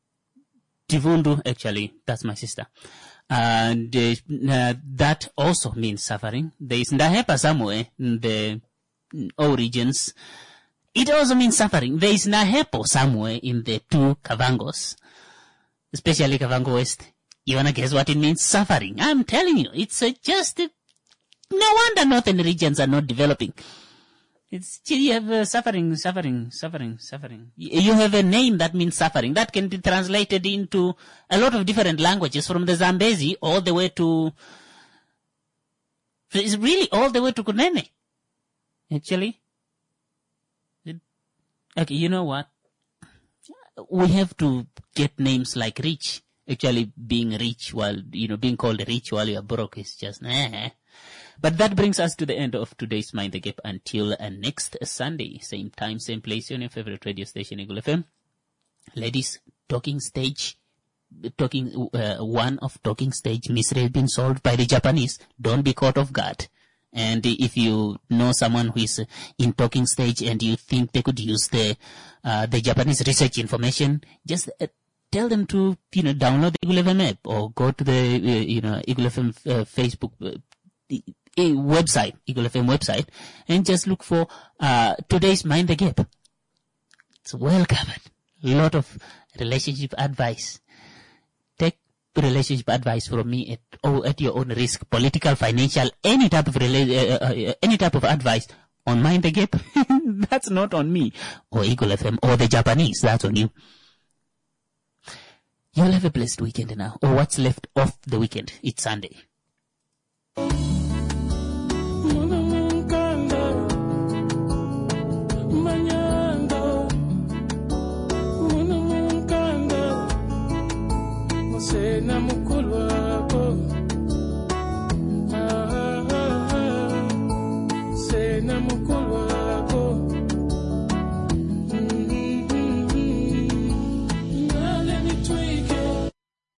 Tivundu, actually, that's my sister. And uh, that also means suffering. There is Ndahepa somewhere in the all regions. It also means suffering. There is Nahepo somewhere in the two Kavangos, especially Kavango West. You wanna guess what it means? Suffering. I'm telling you, it's uh, just, uh, no wonder northern regions are not developing. It's, you have uh, suffering, suffering, suffering, suffering. You have a name that means suffering. That can be translated into a lot of different languages, from the Zambezi all the way to, it's really all the way to Kunene. Actually. Okay, you know what? We have to get names like Rich. Actually, being rich while, you know, being called rich while you're broke is just, eh. But that brings us to the end of today's Mind the Gap until uh, next Sunday. Same time, same place on your favorite radio station, Eagle F M. Ladies, talking stage, talking, uh, one of talking stage mystery has been solved by the Japanese. Don't be caught off guard. And if you know someone who is in talking stage and you think they could use the, uh, the Japanese research information, just, uh, tell them to, you know, download the Eagle F M app or go to the, uh, you know, Eagle F M uh, Facebook uh, the, uh, website, Eagle F M website, and just look for uh, today's Mind the Gap. It's well covered. A lot of relationship advice. Take relationship advice from me at oh, at your own risk. Political, financial, any type of rela- uh, uh, any type of advice on Mind the Gap. That's not on me or Eagle F M or the Japanese. That's on you. You'll have a blessed weekend now, or what's left of the weekend. It's Sunday. Manyando,